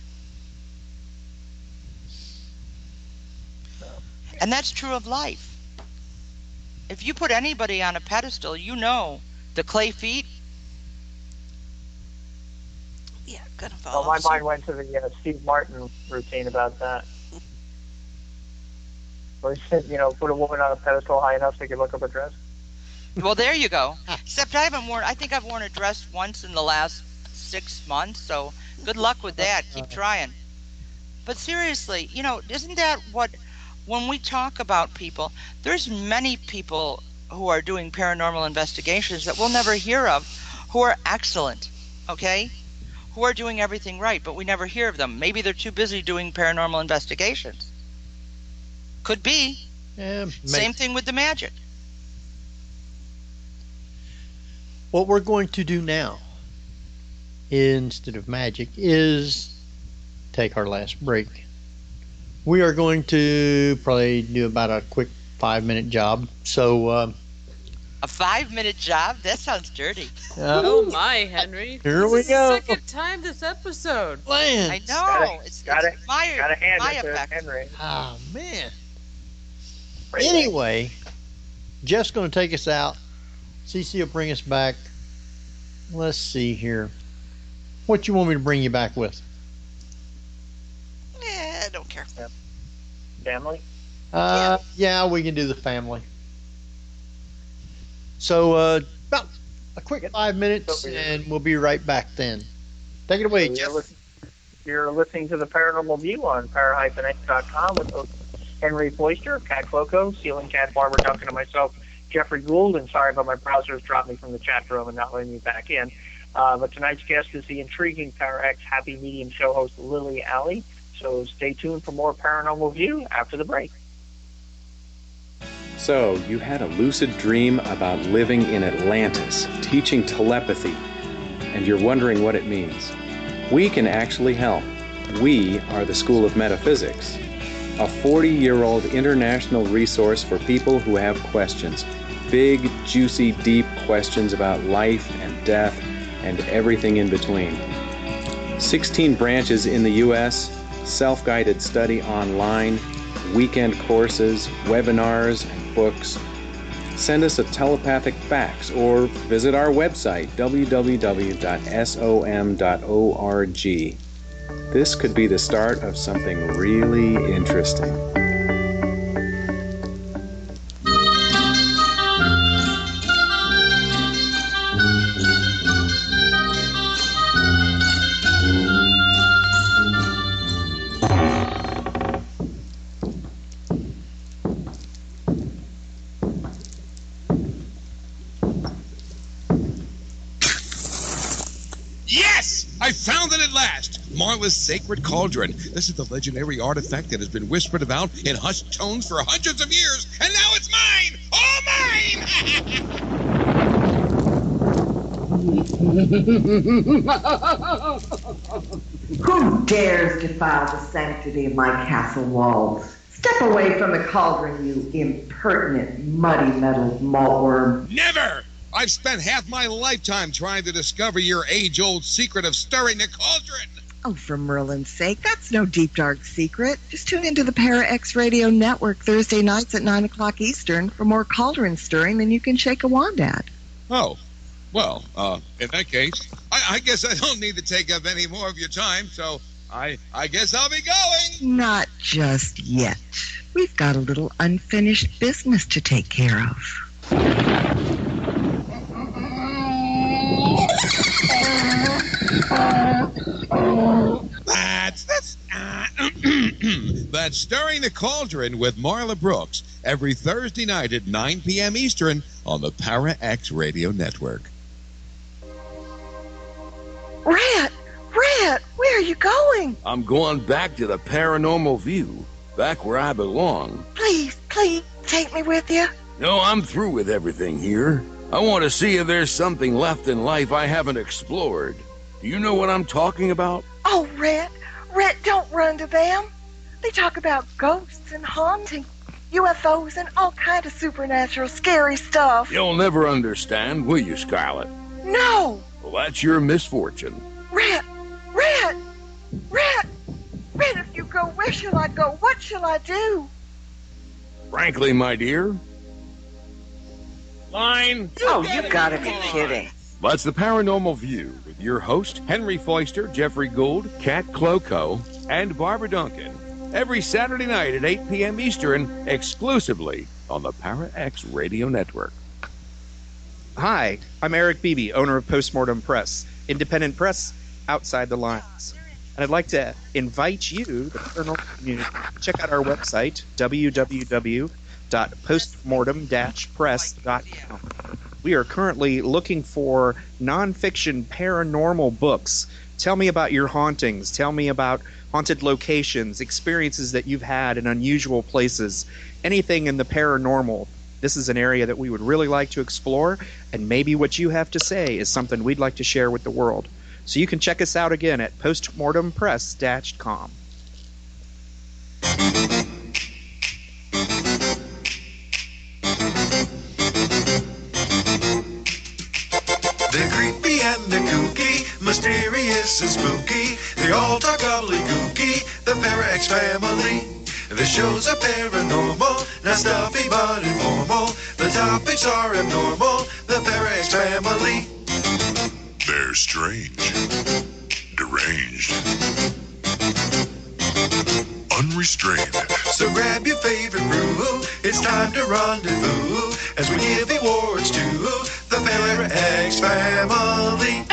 And that's true of life. If you put anybody on a pedestal, the clay feet. Yeah, gonna follow. Well, my mind went to the Steve Martin routine about that. Where he said, put a woman on a pedestal high enough so you can look up her dress. Well, there you go. Except I think I've worn a dress once in the last 6 months, so good luck with that. Keep trying. But seriously, isn't that what... When we talk about people, there's many people who are doing paranormal investigations that we'll never hear of, who are excellent, okay? Who are doing everything right, but we never hear of them. Maybe they're too busy doing paranormal investigations. Could be. Yeah, same thing with the magic. What we're going to do now, instead of magic, is take our last break. We are going to probably do about a quick 5-minute job. So, a 5-minute job? That sounds dirty. Oh my, Henry! Here we go. The second time this episode. Lance. I know. Got a hand my it effect. Henry. Oh man. Anyway, Jeff's going to take us out. CC will bring us back. Let's see here. What you want me to bring you back with? I don't care. Family? Yeah, we can do the family. So, about a quick 5 minutes, and we'll be right back then. Take it away, Jeff. You're listening to the Paranormal View on para-x.com with host Henry Foister, Cat Cloco, Ceiling Cat, Barbara Duncan, and myself, Jeffrey Gould. And sorry about my browser's dropped me from the chat room and not letting me back in. But tonight's guest is the intriguing Para-X Happy Medium show host, Lily Alley. So stay tuned for more Paranormal View after the break. So, you had a lucid dream about living in Atlantis, teaching telepathy, and you're wondering what it means. We can actually help. We are the School of Metaphysics, a 40-year-old international resource for people who have questions. Big, juicy, deep questions about life and death and everything in between. 16 branches in the U.S., self-guided study online, weekend courses, webinars, and books. Send us a telepathic fax or visit our website, www.som.org. This could be the start of something really interesting. I found it at last! Marla's Sacred Cauldron. This is the legendary artifact that has been whispered about in hushed tones for hundreds of years, and now it's mine! All mine! Who dares defile the sanctity of my castle walls? Step away from the cauldron, you impertinent, muddy-mettled maltworm. Never! I've spent half my lifetime trying to discover your age-old secret of stirring the cauldron. Oh, for Merlin's sake, that's no deep, dark secret. Just tune into the Para X Radio Network Thursday nights at 9 o'clock Eastern for more cauldron stirring than you can shake a wand at. Oh, well, in that case, I guess I don't need to take up any more of your time, so I guess I'll be going. Not just yet. We've got a little unfinished business to take care of. That's Stirring the Cauldron with Marla Brooks every Thursday night at 9 p.m. Eastern on the Para X Radio Network. Rat! Rat! Where are you going? I'm going back to the Paranormal View, back where I belong. Please, please, take me with you. No, I'm through with everything here. I want to see if there's something left in life I haven't explored. Do you know what I'm talking about? Oh, Rat! Rat, don't run to them. They talk about ghosts and haunting, UFOs, and all kind of supernatural scary stuff. You'll never understand, will you, Scarlet? No! Well, that's your misfortune. Rat! Rat! Rat! Rat, if you go, where shall I go? What shall I do? Frankly, my dear... Line! Oh, you gotta be kidding. That's the Paranormal View with your host, Henry Foister, Jeffrey Gould, Kat Cloco, and Barbara Duncan. Every Saturday night at 8 p.m. Eastern, exclusively on the Para X Radio Network. Hi, I'm Eric Beebe, owner of Postmortem Press, independent press outside the lines. And I'd like to invite you, the paranormal community, to check out our website, www.postmortem-press.com. We are currently looking for nonfiction paranormal books. Tell me about your hauntings. Tell me about haunted locations, experiences that you've had in unusual places, anything in the paranormal. This is an area that we would really like to explore, and maybe what you have to say is something we'd like to share with the world. So you can check us out again at postmortempress.com. They're creepy and they're kooky, mysterious and spooky. They all talk gobbledygooky, the Para X family. The shows are paranormal, not stuffy but informal. The topics are abnormal, the Para X family. They're strange, deranged, unrestrained. So grab your favorite brew, it's time to rendezvous as we give awards to the Para X family.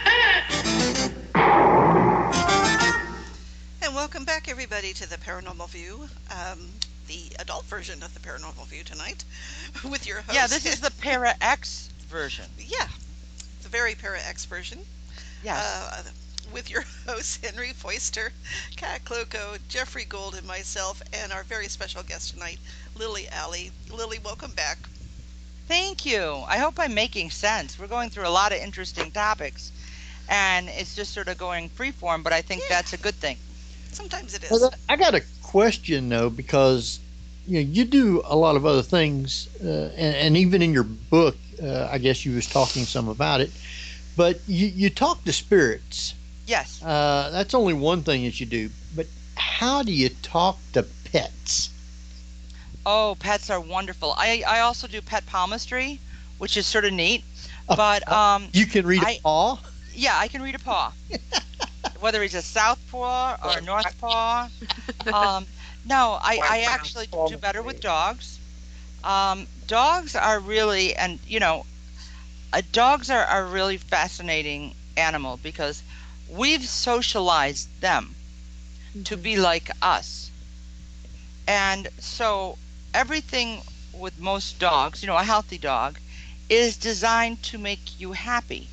And welcome back, everybody, to the Paranormal View, the adult version of the Paranormal View tonight, with your host. Yeah, this is the Para X version. Yeah, the very Para X version. Yes. With your hosts, Henry Foister, Kat Cloco, Jeffrey Gould, and myself, and our very special guest tonight, Lily Alley. Lily, welcome back. Thank you. I hope I'm making sense. We're going through a lot of interesting topics, and it's just sort of going freeform, but I think that's a good thing. Sometimes it is. Well, I got a question, though, because you do a lot of other things, and even in your book, I guess you was talking some about it, but you talk to spirits. Yes. That's only one thing that you do, but how do you talk to pets? Oh, pets are wonderful. I also do pet palmistry, which is sort of neat. But you can read a paw? Yeah, I can read a paw. Whether he's a south paw or a north paw. No, I actually do better with dogs. Dogs are really, and dogs are a really fascinating animal because we've socialized them to be like us. And so everything with most dogs, a healthy dog, is designed to make you happy.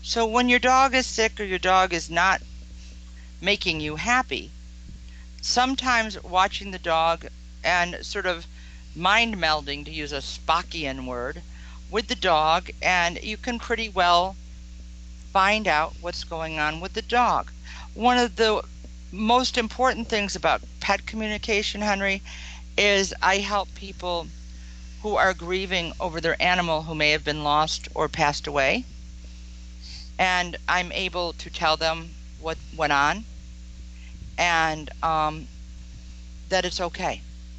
So when your dog is sick or your dog is not making you happy, sometimes watching the dog and sort of mind melding, to use a Spockian word, with the dog, and you can pretty well find out what's going on with the dog. One of the most important things about pet communication, Henry, is I help people who are grieving over their animal who may have been lost or passed away, and I'm able to tell them what went on, and that it's okay.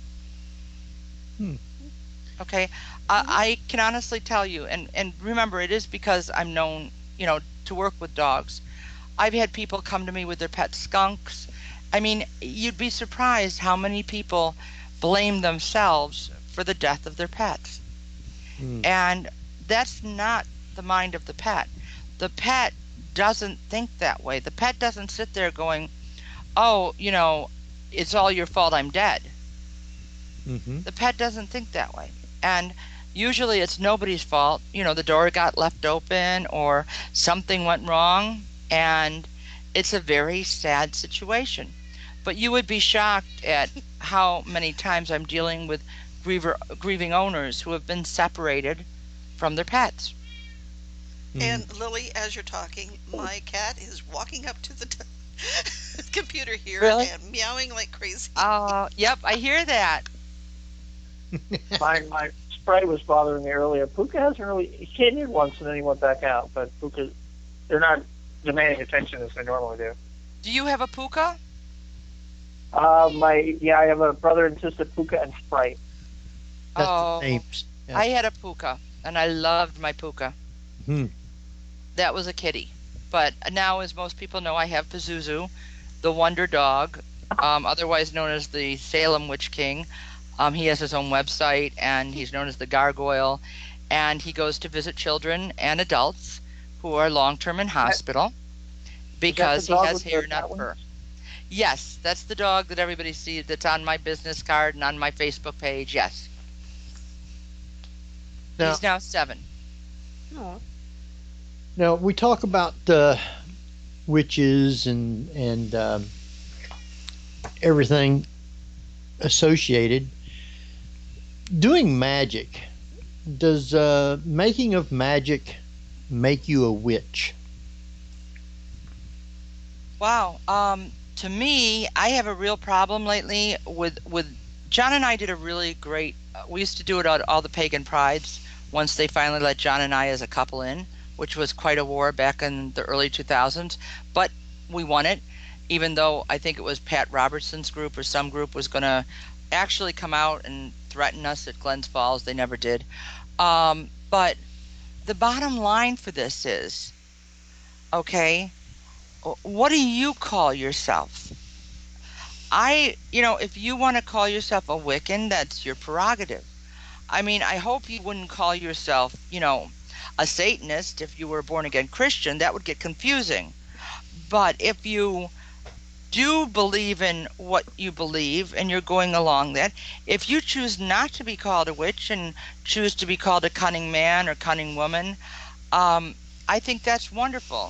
Okay, I can honestly tell you, and remember, it is because I'm known, to work with dogs. I've had people come to me with their pet skunks. I mean, you'd be surprised how many people blame themselves for the death of their pets. And that's not the mind of the pet. The pet doesn't think that way. The pet doesn't sit there going, oh, it's all your fault, I'm dead. The pet doesn't think that way. And usually it's nobody's fault. The door got left open or something went wrong, and it's a very sad situation. But you would be shocked at how many times I'm dealing with grieving owners who have been separated from their pets. And Lily, as you're talking, my cat is walking up to the computer here and meowing like crazy. Yep, I hear that. My Sprite was bothering me earlier. Puka hasn't really, he came in once and then he went back out, but Puka, they're not demanding attention as they normally do. Do you have a Puka? I have a brother and sister, Puka and Sprite. That's the names. Yeah. I had a Puka, and I loved my Puka. That was a kitty. But now, as most people know, I have Pazuzu, the Wonder Dog, otherwise known as the Salem Witch King. He has his own website, and he's known as the Gargoyle, and he goes to visit children and adults who are long-term in hospital because he has hair, not fur. Yes, that's the dog that everybody sees that's on my business card and on my Facebook page, yes. He's now 7. Now, we talk about witches and everything associated. Doing magic, does making of magic make you a witch? Wow. To me, I have a real problem lately with John and I did a really great, we used to do it at all the pagan prides once they finally let John and I as a couple in, which was quite a war back in the early 2000s, but we won it, even though I think it was Pat Robertson's group or some group was going to actually come out and threaten us at Glens Falls. They never did. But the bottom line for this is, okay, what do you call yourself? If you want to call yourself a Wiccan, that's your prerogative. I mean, I hope you wouldn't call yourself, a Satanist if you were a born-again Christian. That would get confusing. But if you do believe in what you believe and you're going along that, if you choose not to be called a witch and choose to be called a cunning man or cunning woman, I think that's wonderful.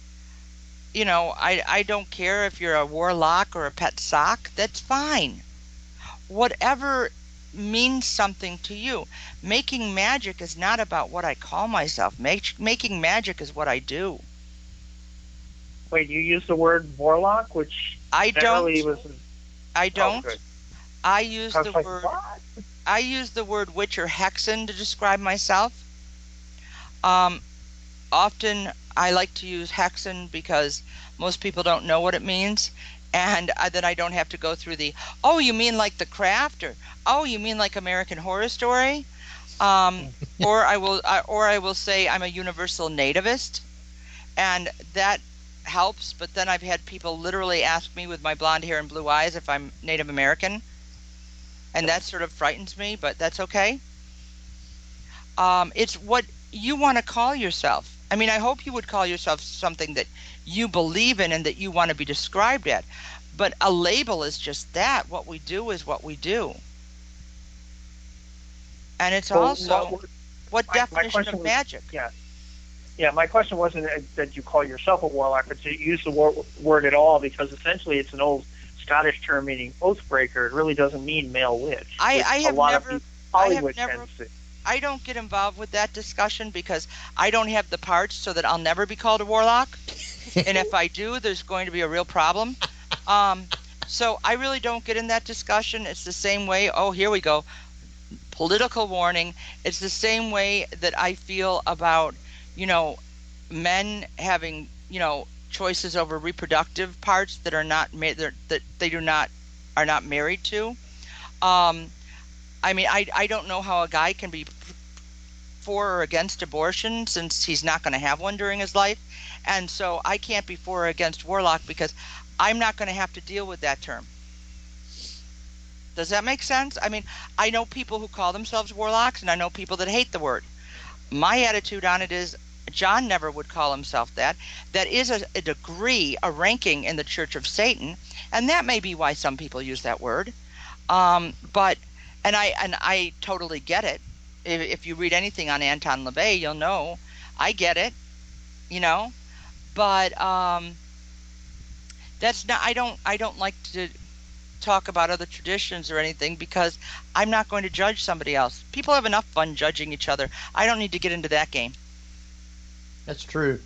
I don't care if you're a warlock or a pet sock. That's fine. Whatever means something to you. Making magic is not about what I call myself. Making magic is what I do. Wait, you use the word warlock, which I don't. I don't. Oh, I use the word. I use the word witch or hexen to describe myself. Often I like to use hexen because most people don't know what it means, and then I don't have to go through the, oh, you mean like The Craft, or oh, you mean like American Horror Story, or I will say I'm a universal nativist, and that helps. But then I've had people literally ask me with my blonde hair and blue eyes if I'm Native American, and that sort of frightens me, but that's okay. It's what you want to call yourself. I mean, I hope you would call yourself something that you believe in and that you want to be described at. But a label is just that. What we do is what we do. And it's also what definition of magic? Yeah. Yeah, my question wasn't that you call yourself a warlock, but to use the word at all, because essentially it's an old Scottish term meaning oath breaker. It really doesn't mean male witch. I have never tends to. I don't get involved with that discussion because I don't have the parts so that I'll never be called a warlock. And if I do, there's going to be a real problem. So I really don't get in that discussion. It's the same way. Oh, here we go. Political warning. It's the same way that I feel about, men having, choices over reproductive parts that are not that they are not married to. I don't know how a guy can be for or against abortion since he's not going to have one during his life. And so I can't be for or against warlock because I'm not going to have to deal with that term. Does that make sense? I know people who call themselves warlocks, and I know people that hate the word. My attitude on it is John never would call himself that. That is a degree, a ranking in the Church of Satan, and that may be why some people use that word. But I totally get it. If you read anything on Anton LaVey, you'll know I get it. But that's not. I don't like to talk about other traditions or anything because I'm not going to judge somebody else. People have enough fun judging each other. I don't need to get into that game. That's true.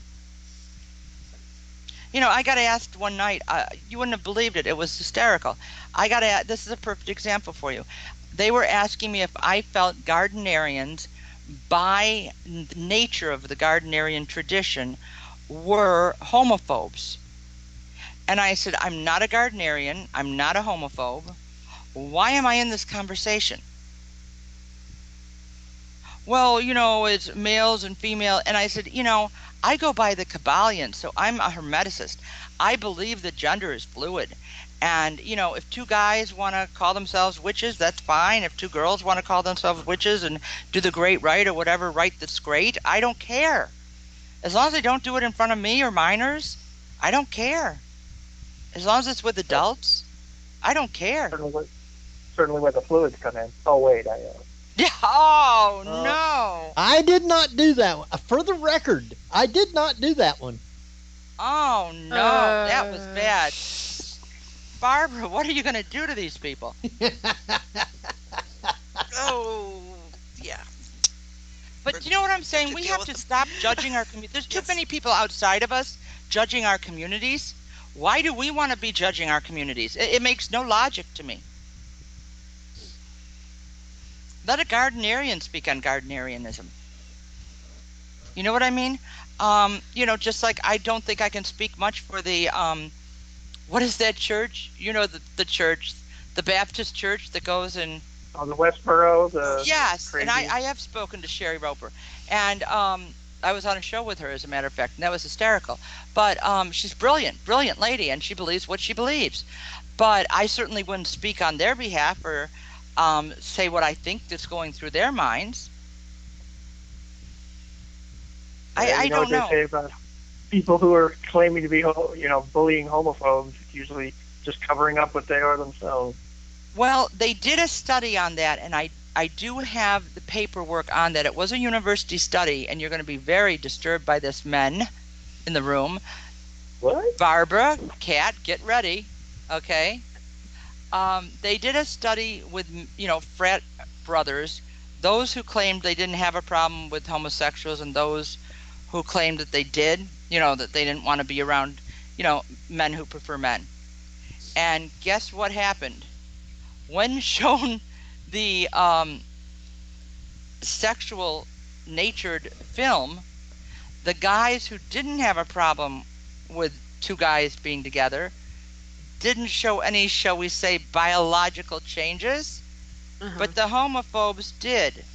I got asked one night, you wouldn't have believed it. It was hysterical. This is a perfect example for you. They were asking me if I felt Gardnerians, by nature of the Gardnerian tradition, were homophobes. And I said, I'm not a Gardnerian. I'm not a homophobe. Why am I in this conversation? Well, it's males and female. And I said, I go by the Kabbalion, so I'm a Hermeticist. I believe that gender is fluid. And, if two guys want to call themselves witches, that's fine. If two girls want to call themselves witches and do the great rite or whatever rite that's great, I don't care. As long as they don't do it in front of me or minors, I don't care. As long as it's with adults, I don't care. Certainly where the fluids come in. Oh, wait. Oh, no. I did not do that one. For the record, I did not do that one. Oh, no. That was bad. Barbara, what are you going to do to these people? Oh, yeah. But you know what I'm saying? We have to stop judging our community. There's too many people outside of us judging our communities. Why do we want to be judging our communities? It makes no logic to me. Let a Gardnerian speak on Gardnerianism. You know what I mean? Just like I don't think I can speak much for the, what is that church? The church, the Baptist church that goes in... On the Westboro? Yes, crazy. And I have spoken to Sherry Roper. And I was on a show with her, as a matter of fact, and that was hysterical. But she's brilliant lady, and she believes what she believes. But I certainly wouldn't speak on their behalf or say what I think that's going through their minds. I don't know. What they say about people who are claiming to be, bullying homophobes, usually just covering up what they are themselves. Well, they did a study on that, and I do have the paperwork on that. It was a university study, and you're going to be very disturbed by this, men in the room. What? Barbara, Kat, get ready, okay? They did a study with, frat brothers, those who claimed they didn't have a problem with homosexuals and those who claimed that they did, that they didn't want to be around, men who prefer men. And guess what happened? When shown the sexual natured film, the guys who didn't have a problem with two guys being together didn't show any, shall we say, biological changes, but the homophobes did.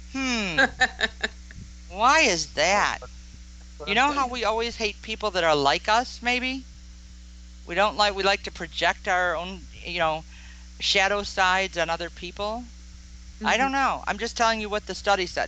Why is that? You know how we always hate people that are like us, maybe? We like to project our own, shadow sides on other people. I don't know. I'm just telling you what the study said.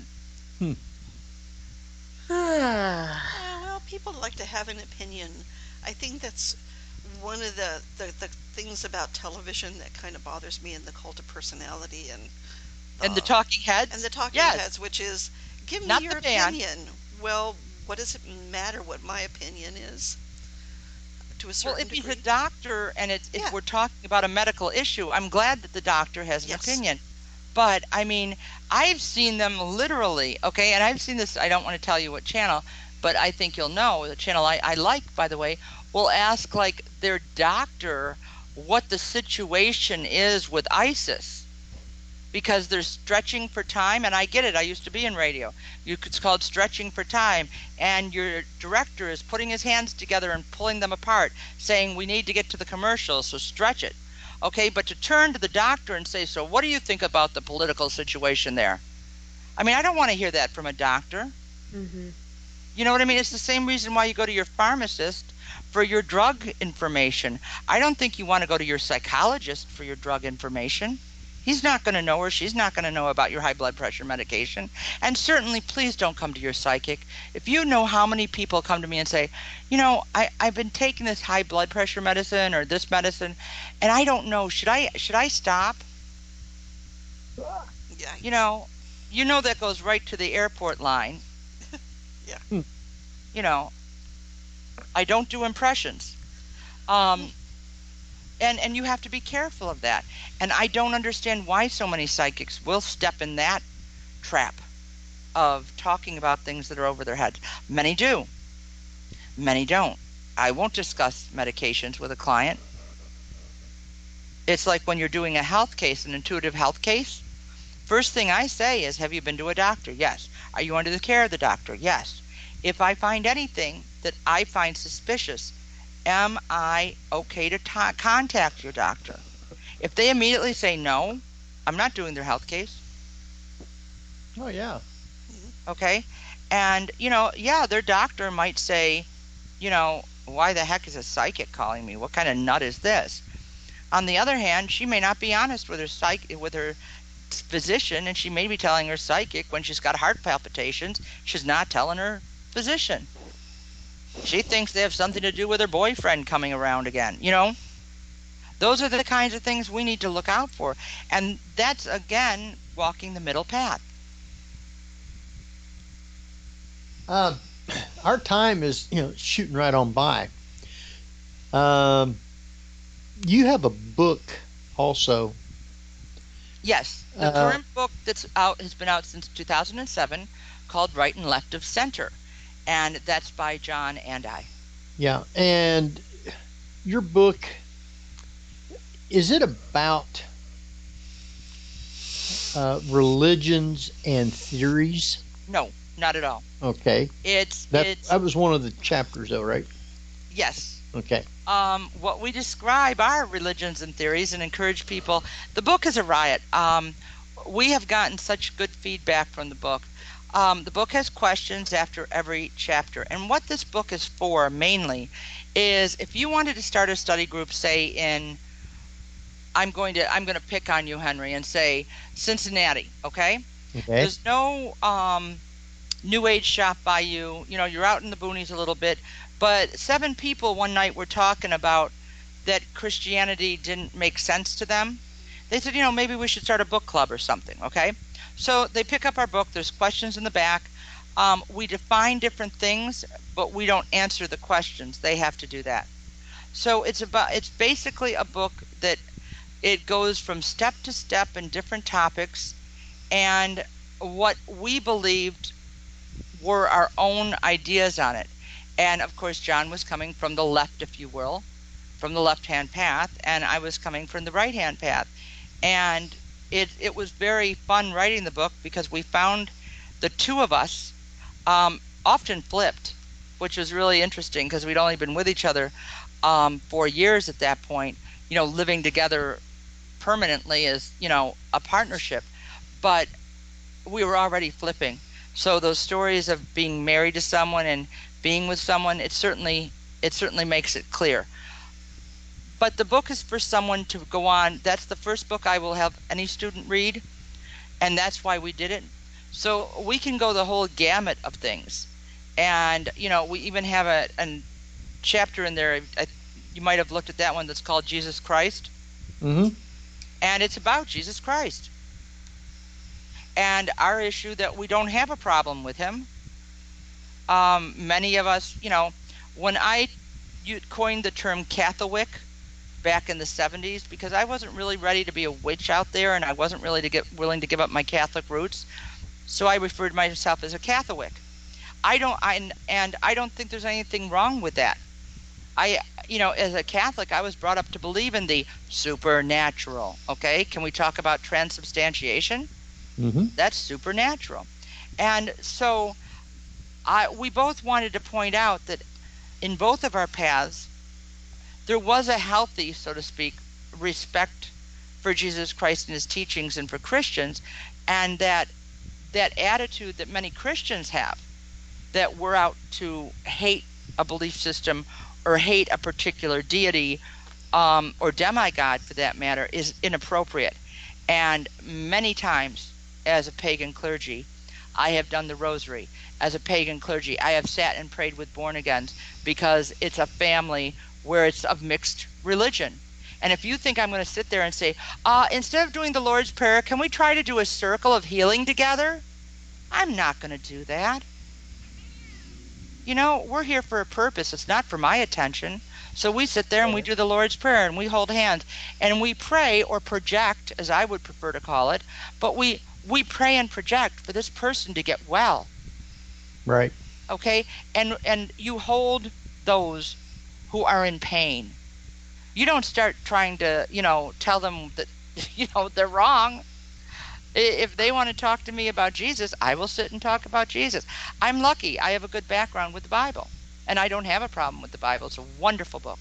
Well, people like to have an opinion. I think that's one of the things about television that kind of bothers me, in the cult of personality and the talking heads. And the talking heads, which is, give me your opinion. Well, what does it matter what my opinion is? To a certain Well, if degree. he's a doctor and if we're talking about a medical issue, I'm glad that the doctor has an opinion. But, I mean, I've seen them literally, okay, and I've seen this, I don't want to tell you what channel, but I think you'll know, the channel I like, by the way, will ask, like, their doctor what the situation is with ISIS. Because they're stretching for time, and I get it, I used to be in radio. It's called stretching for time, and your director is putting his hands together and pulling them apart, saying we need to get to the commercial, so stretch it. Okay, but to turn to the doctor and say, so what do you think about the political situation there? I mean, I don't want to hear that from a doctor. Mm-hmm. You know what I mean? It's the same reason why you go to your pharmacist for your drug information. I don't think you want to go to your psychologist for your drug information. He's not going to know, or she's not going to know about your high blood pressure medication. And certainly, please don't come to your psychic. If you know how many people come to me and say, you know, I've been taking this high blood pressure medicine or this medicine, and I don't know, should I stop? Yeah. You know that goes right to the airport line. Yeah. You know, I don't do impressions. And you have to be careful of that. And I don't understand why so many psychics will step in that trap of talking about things that are over their heads. Many do. Many don't. I won't discuss medications with a client. It's like when you're doing a health case, an intuitive health case. First thing I say is, have you been to a doctor? Yes. Are you under the care of the doctor? Yes. If I find anything that I find suspicious, am I okay to contact your doctor? If they immediately say no, I'm not doing their health case. Oh, yeah. Okay? And, their doctor might say, why the heck is a psychic calling me? What kind of nut is this? On the other hand, she may not be honest with her physician, and she may be telling her psychic when she's got heart palpitations, she's not telling her physician. She thinks they have something to do with her boyfriend coming around again, Those are the kinds of things we need to look out for. And that's, again, walking the middle path. Our time is, shooting right on by. You have a book also. Yes. The current book that's out has been out since 2007 called Right and Left of Center. And that's by John and I. Yeah. And your book, is it about religions and theories? No, not at all. Okay. That was one of the chapters, though, right? Yes. Okay. What we describe are religions and theories and encourage people. The book is a riot. We have gotten such good feedback from the book. The book has questions after every chapter. And what this book is for mainly is if you wanted to start a study group, say in, I'm going to pick on you, Henry, and say Cincinnati, okay? There's no New Age shop by you. You're out in the boonies a little bit. But 7 people one night were talking about that Christianity didn't make sense to them. They said, maybe we should start a book club or something, okay? So they pick up our book. There's questions in the back. We define different things, but we don't answer the questions. They have to do that. So it's basically a book that it goes from step to step in different topics, and what we believed were our own ideas on it. And of course, John was coming from the left, if you will, from the left-hand path, and I was coming from the right-hand path. And it was very fun writing the book because we found the two of us often flipped, which was really interesting because we'd only been with each other for years at that point, living together permanently as, a partnership. But we were already flipping. So those stories of being married to someone and being with someone, it certainly makes it clear. But the book is for someone to go on. That's the first book I will have any student read, and that's why we did it. So we can go the whole gamut of things. And, we even have a chapter in there, you might have looked at that one, that's called Jesus Christ. Mm-hmm. And it's about Jesus Christ. And our issue that we don't have a problem with him. Many of us, when I coined the term Catholic back in the 70s, because I wasn't really ready to be a witch out there, and I wasn't really willing to give up my Catholic roots, so I referred to myself as a Catholic. I don't think there's anything wrong with that. As a Catholic, I was brought up to believe in the supernatural. Okay, can we talk about transubstantiation? Mm-hmm. That's supernatural. And so we both wanted to point out that in both of our paths, there was a healthy, so to speak, respect for Jesus Christ and his teachings and for Christians, and that attitude that many Christians have, that we're out to hate a belief system or hate a particular deity or demigod for that matter, is inappropriate. And many times as a pagan clergy, I have done the rosary. As a pagan clergy, I have sat and prayed with born-agains because it's a family where it's of mixed religion. And if you think I'm going to sit there and say, instead of doing the Lord's Prayer, can we try to do a circle of healing together? I'm not going to do that. We're here for a purpose. It's not for my attention. So we sit there and we do the Lord's Prayer and we hold hands and we pray or project, as I would prefer to call it, but we pray and project for this person to get well. Right. Okay? And you hold those who are in pain. You don't start trying to, tell them that, they're wrong. If they want to talk to me about Jesus, I will sit and talk about Jesus. I'm lucky. I have a good background with the Bible, and I don't have a problem with the Bible. It's a wonderful book.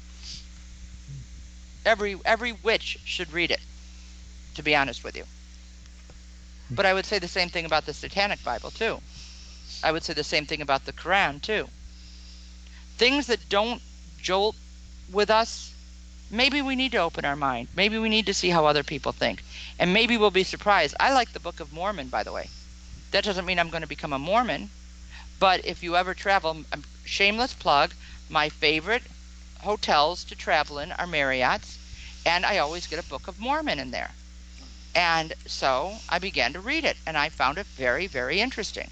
Every witch should read it, to be honest with you. But I would say the same thing about the Satanic Bible, too. I would say the same thing about the Quran, too. Things that don't jolt with us, maybe we need to open our mind. Maybe we need to see how other people think. And maybe we'll be surprised. I like the Book of Mormon, by the way. That doesn't mean I'm going to become a Mormon. But if you ever travel, shameless plug, my favorite hotels to travel in are Marriott's. And I always get a Book of Mormon in there. And so I began to read it. And I found it very, very interesting.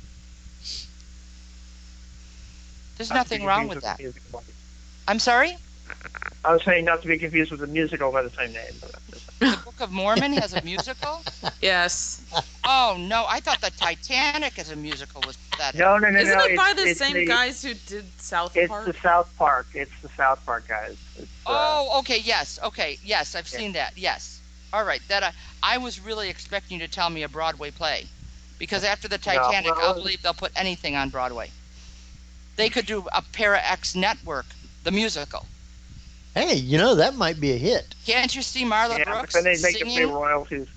There's nothing wrong with that. I'm sorry? I was saying not to be confused with the musical by the same name. The Book of Mormon has a musical? Yes. Oh, no. I thought the Titanic as a musical was that. No. Isn't it by the same guys who did South Park? It's the South Park. It's the South Park guys. Okay. Yes. Okay. Yes, I've seen that. Yes. All right. That I was really expecting you to tell me a Broadway play. Because after the Titanic, I'll believe they'll put anything on Broadway. They could do a Para X Network, the musical. Hey, that might be a hit. Can't you see Marla Brooks but then they make singing? them pay royalties.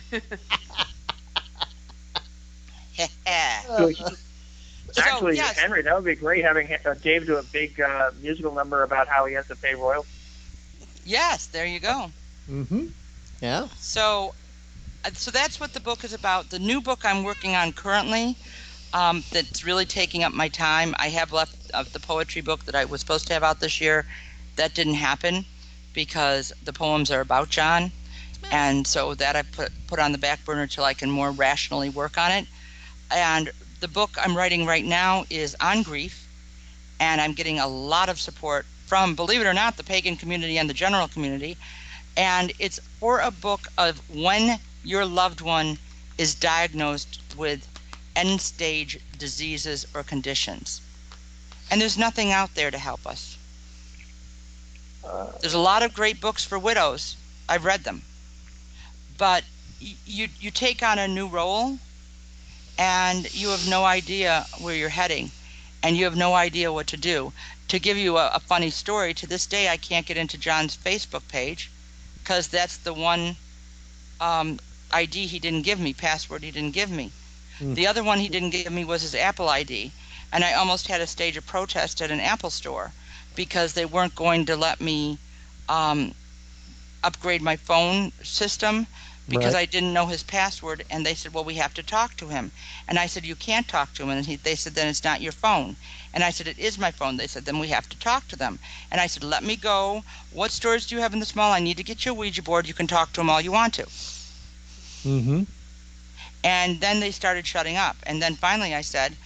Actually, yes. Henry, that would be great having Dave do a big musical number about how he has to pay royalties. Yes, there you go. Mm-hmm. Yeah. So that's what the book is about. The new book I'm working on currently, that's really taking up my time. I have left the poetry book that I was supposed to have out this year. That didn't happen because the poems are about John, and so that I put on the back burner till I can more rationally work on it. And the book I'm writing right now is on grief, and I'm getting a lot of support from, believe it or not, the pagan community and the general community. And it's for a book of when your loved one is diagnosed with end-stage diseases or conditions. And there's nothing out there to help us. There's a lot of great books for widows. I've read them. But you take on a new role, and you have no idea where you're heading, and you have no idea what to do. To give you a funny story, to this day I can't get into John's Facebook page because that's the one ID he didn't give me, password he didn't give me. The other one he didn't give me was his Apple ID, and I almost had to stage a protest at an Apple store because they weren't going to let me upgrade my phone system because I didn't know his password, and they said, well, we have to talk to him. And I said, you can't talk to him. And they said, then it's not your phone. And I said, it is my phone. They said, then we have to talk to them. And I said, let me go. What stores do you have in this mall? I need to get you a Ouija board. You can talk to them all you want to. Mm-hmm. And then they started shutting up. And then finally I said,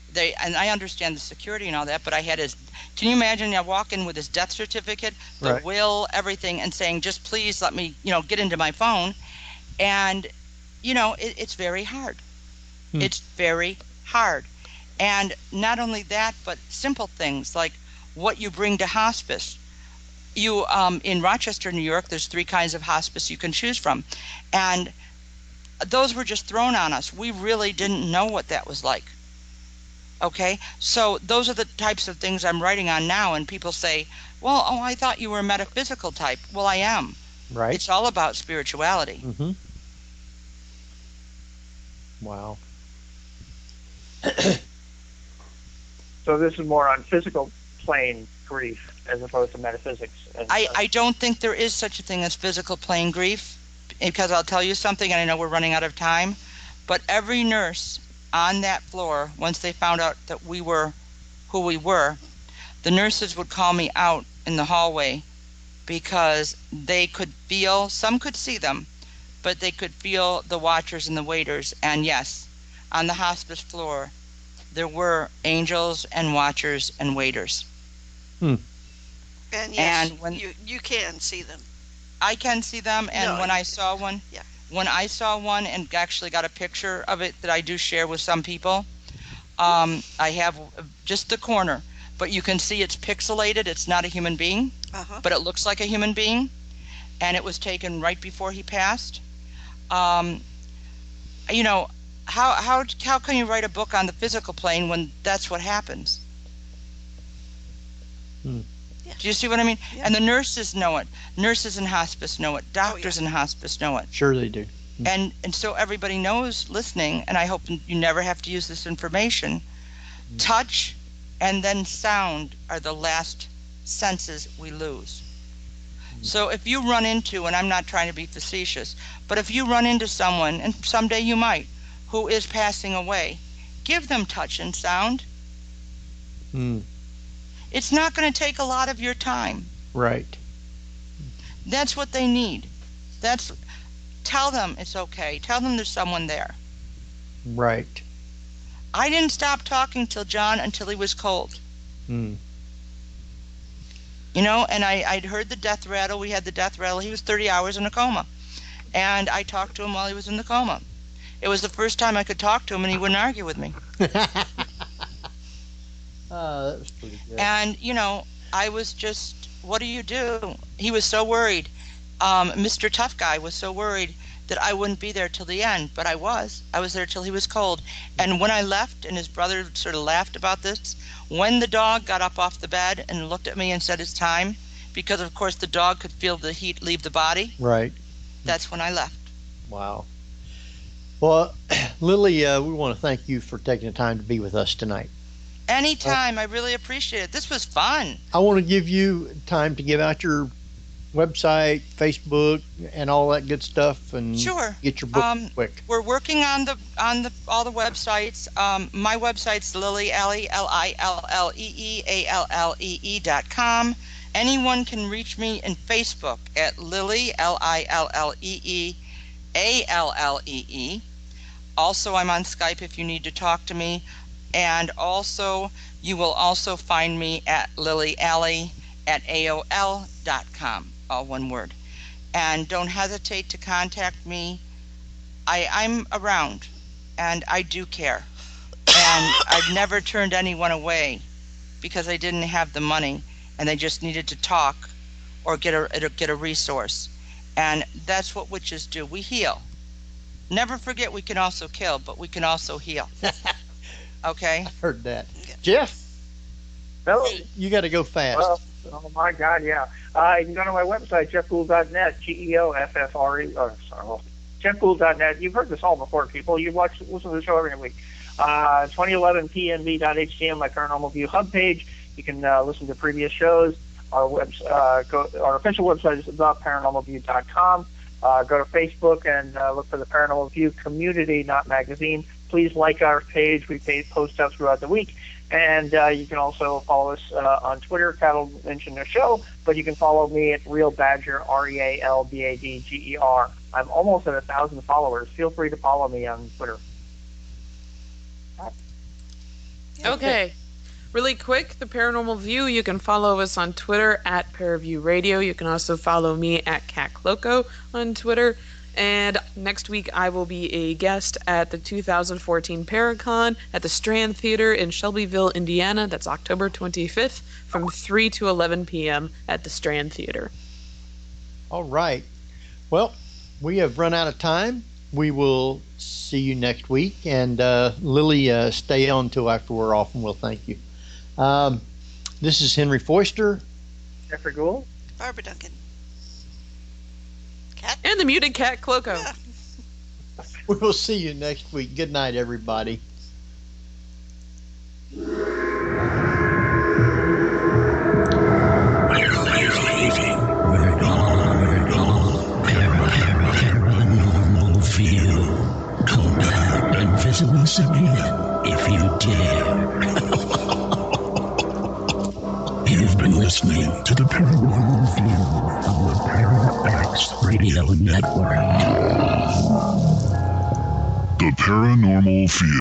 and I understand the security and all that, but I had his, can you imagine, I walk in with his death certificate, the Right. will, everything, and saying, just please let me, get into my phone. And, it's very hard. It's very hard. And not only that, but simple things like what you bring to hospice. You, in Rochester, New York, there's 3 kinds of hospice you can choose from. And those were just thrown on us. We really didn't know what that was like. Okay? So those are the types of things I'm writing on now. And people say, well, I thought you were a metaphysical type. Well, I am. Right. It's all about spirituality. Mm-hmm. Wow. So this is more on physical plane grief as opposed to metaphysics. I don't think there is such a thing as physical plane grief, because I'll tell you something, and I know we're running out of time, but every nurse on that floor, once they found out that we were who we were, the nurses would call me out in the hallway because they could feel, some could see them, but they could feel the watchers and the waiters. And yes, on the hospice floor, there were angels and watchers and waiters. And yes, and when you can see them. I can see them, and No, when I saw one, when I saw one and actually got a picture of it that I do share with some people, I have just the corner, but you can see it's pixelated. It's not a human being, but it looks like a human being, and it was taken right before he passed. How can you write a book on the physical plane when that's what happens? Do you see what I mean? Yeah. And the nurses know it. Nurses in hospice know it. Doctors in hospice know it. Sure they do. And so everybody knows listening, and I hope you never have to use this information. Touch and then sound are the last senses we lose. So if you run into, and I'm not trying to be facetious, but if you run into someone, and someday you might, who is passing away, give them touch and sound. It's not going to take a lot of your time. Right. That's what they need. Tell them it's okay. Tell them there's someone there. Right. I didn't stop talking till John until he was cold. And I'd heard the death rattle. We had the death rattle. He was 30 hours in a coma. And I talked to him while he was in the coma. It was the first time I could talk to him, and he wouldn't argue with me. That was pretty good. And, I was just, what do you do? He was so worried. Mr. Tough Guy was so worried that I wouldn't be there till the end, but I was. I was there till he was cold. And when I left, and his brother sort of laughed about this, when the dog got up off the bed and looked at me and said it's time, because, of course, the dog could feel the heat leave the body. Right. That's when I left. Wow. Well, Lily, we want to thank you for taking the time to be with us tonight. Anytime. I really appreciate it. This was fun. I want to give you time to give out your website, Facebook, and all that good stuff, and get your book quick. We're working on all the websites. My website's Lily Allee, LILLEEALLEE.com. Anyone can reach me in Facebook at Lily LILLEEALLEE. Also, I'm on Skype if you need to talk to me. And also, you will also find me at lilyallee@AOL.com, all one word. And don't hesitate to contact me. I'm around, and I do care. And I've never turned anyone away because I didn't have the money, and they just needed to talk or get a resource. And that's what witches do. We heal. Never forget we can also kill, but we can also heal. Okay. I heard that. Jeff, you got to go fast. Well, oh my God, yeah. You can go to my website, jeffgould.net, GEOFFRE. Jeffgould.net. You've heard this all before, people. You listen to the show every week. 2011 PNV.htm, my Paranormal View hub page. You can listen to previous shows. Our official website is theparanormalview.com. Go to Facebook and look for the Paranormal View community, not magazine. Please like our page. We post stuff throughout the week. And you can also follow us on Twitter. Kat will mention the show, but you can follow me at Real Badger, RealBadger. I'm almost at 1,000 followers. Feel free to follow me on Twitter. Okay. Really quick, the Paranormal View, you can follow us on Twitter at Paraview Radio. You can also follow me at Cat Cloco on Twitter. And next week I will be a guest at the 2014 Paracon at the Strand Theater in Shelbyville, Indiana. That's October 25th from 3 to 11 p.m. at the Strand Theater. All right. Well, we have run out of time. We will see you next week. And Lily, stay on till after we're off, and we'll thank you. This is Henry Foister. Jeffrey Gould. Barbara Duncan. And the muted Cat Cloco. Yeah. We will see you next week. Good night, everybody. Paranormal View. Contact Invisible Sabina if you dare. You've been listening to the Paranormal View on the Para-X Radio Network. The Paranormal View.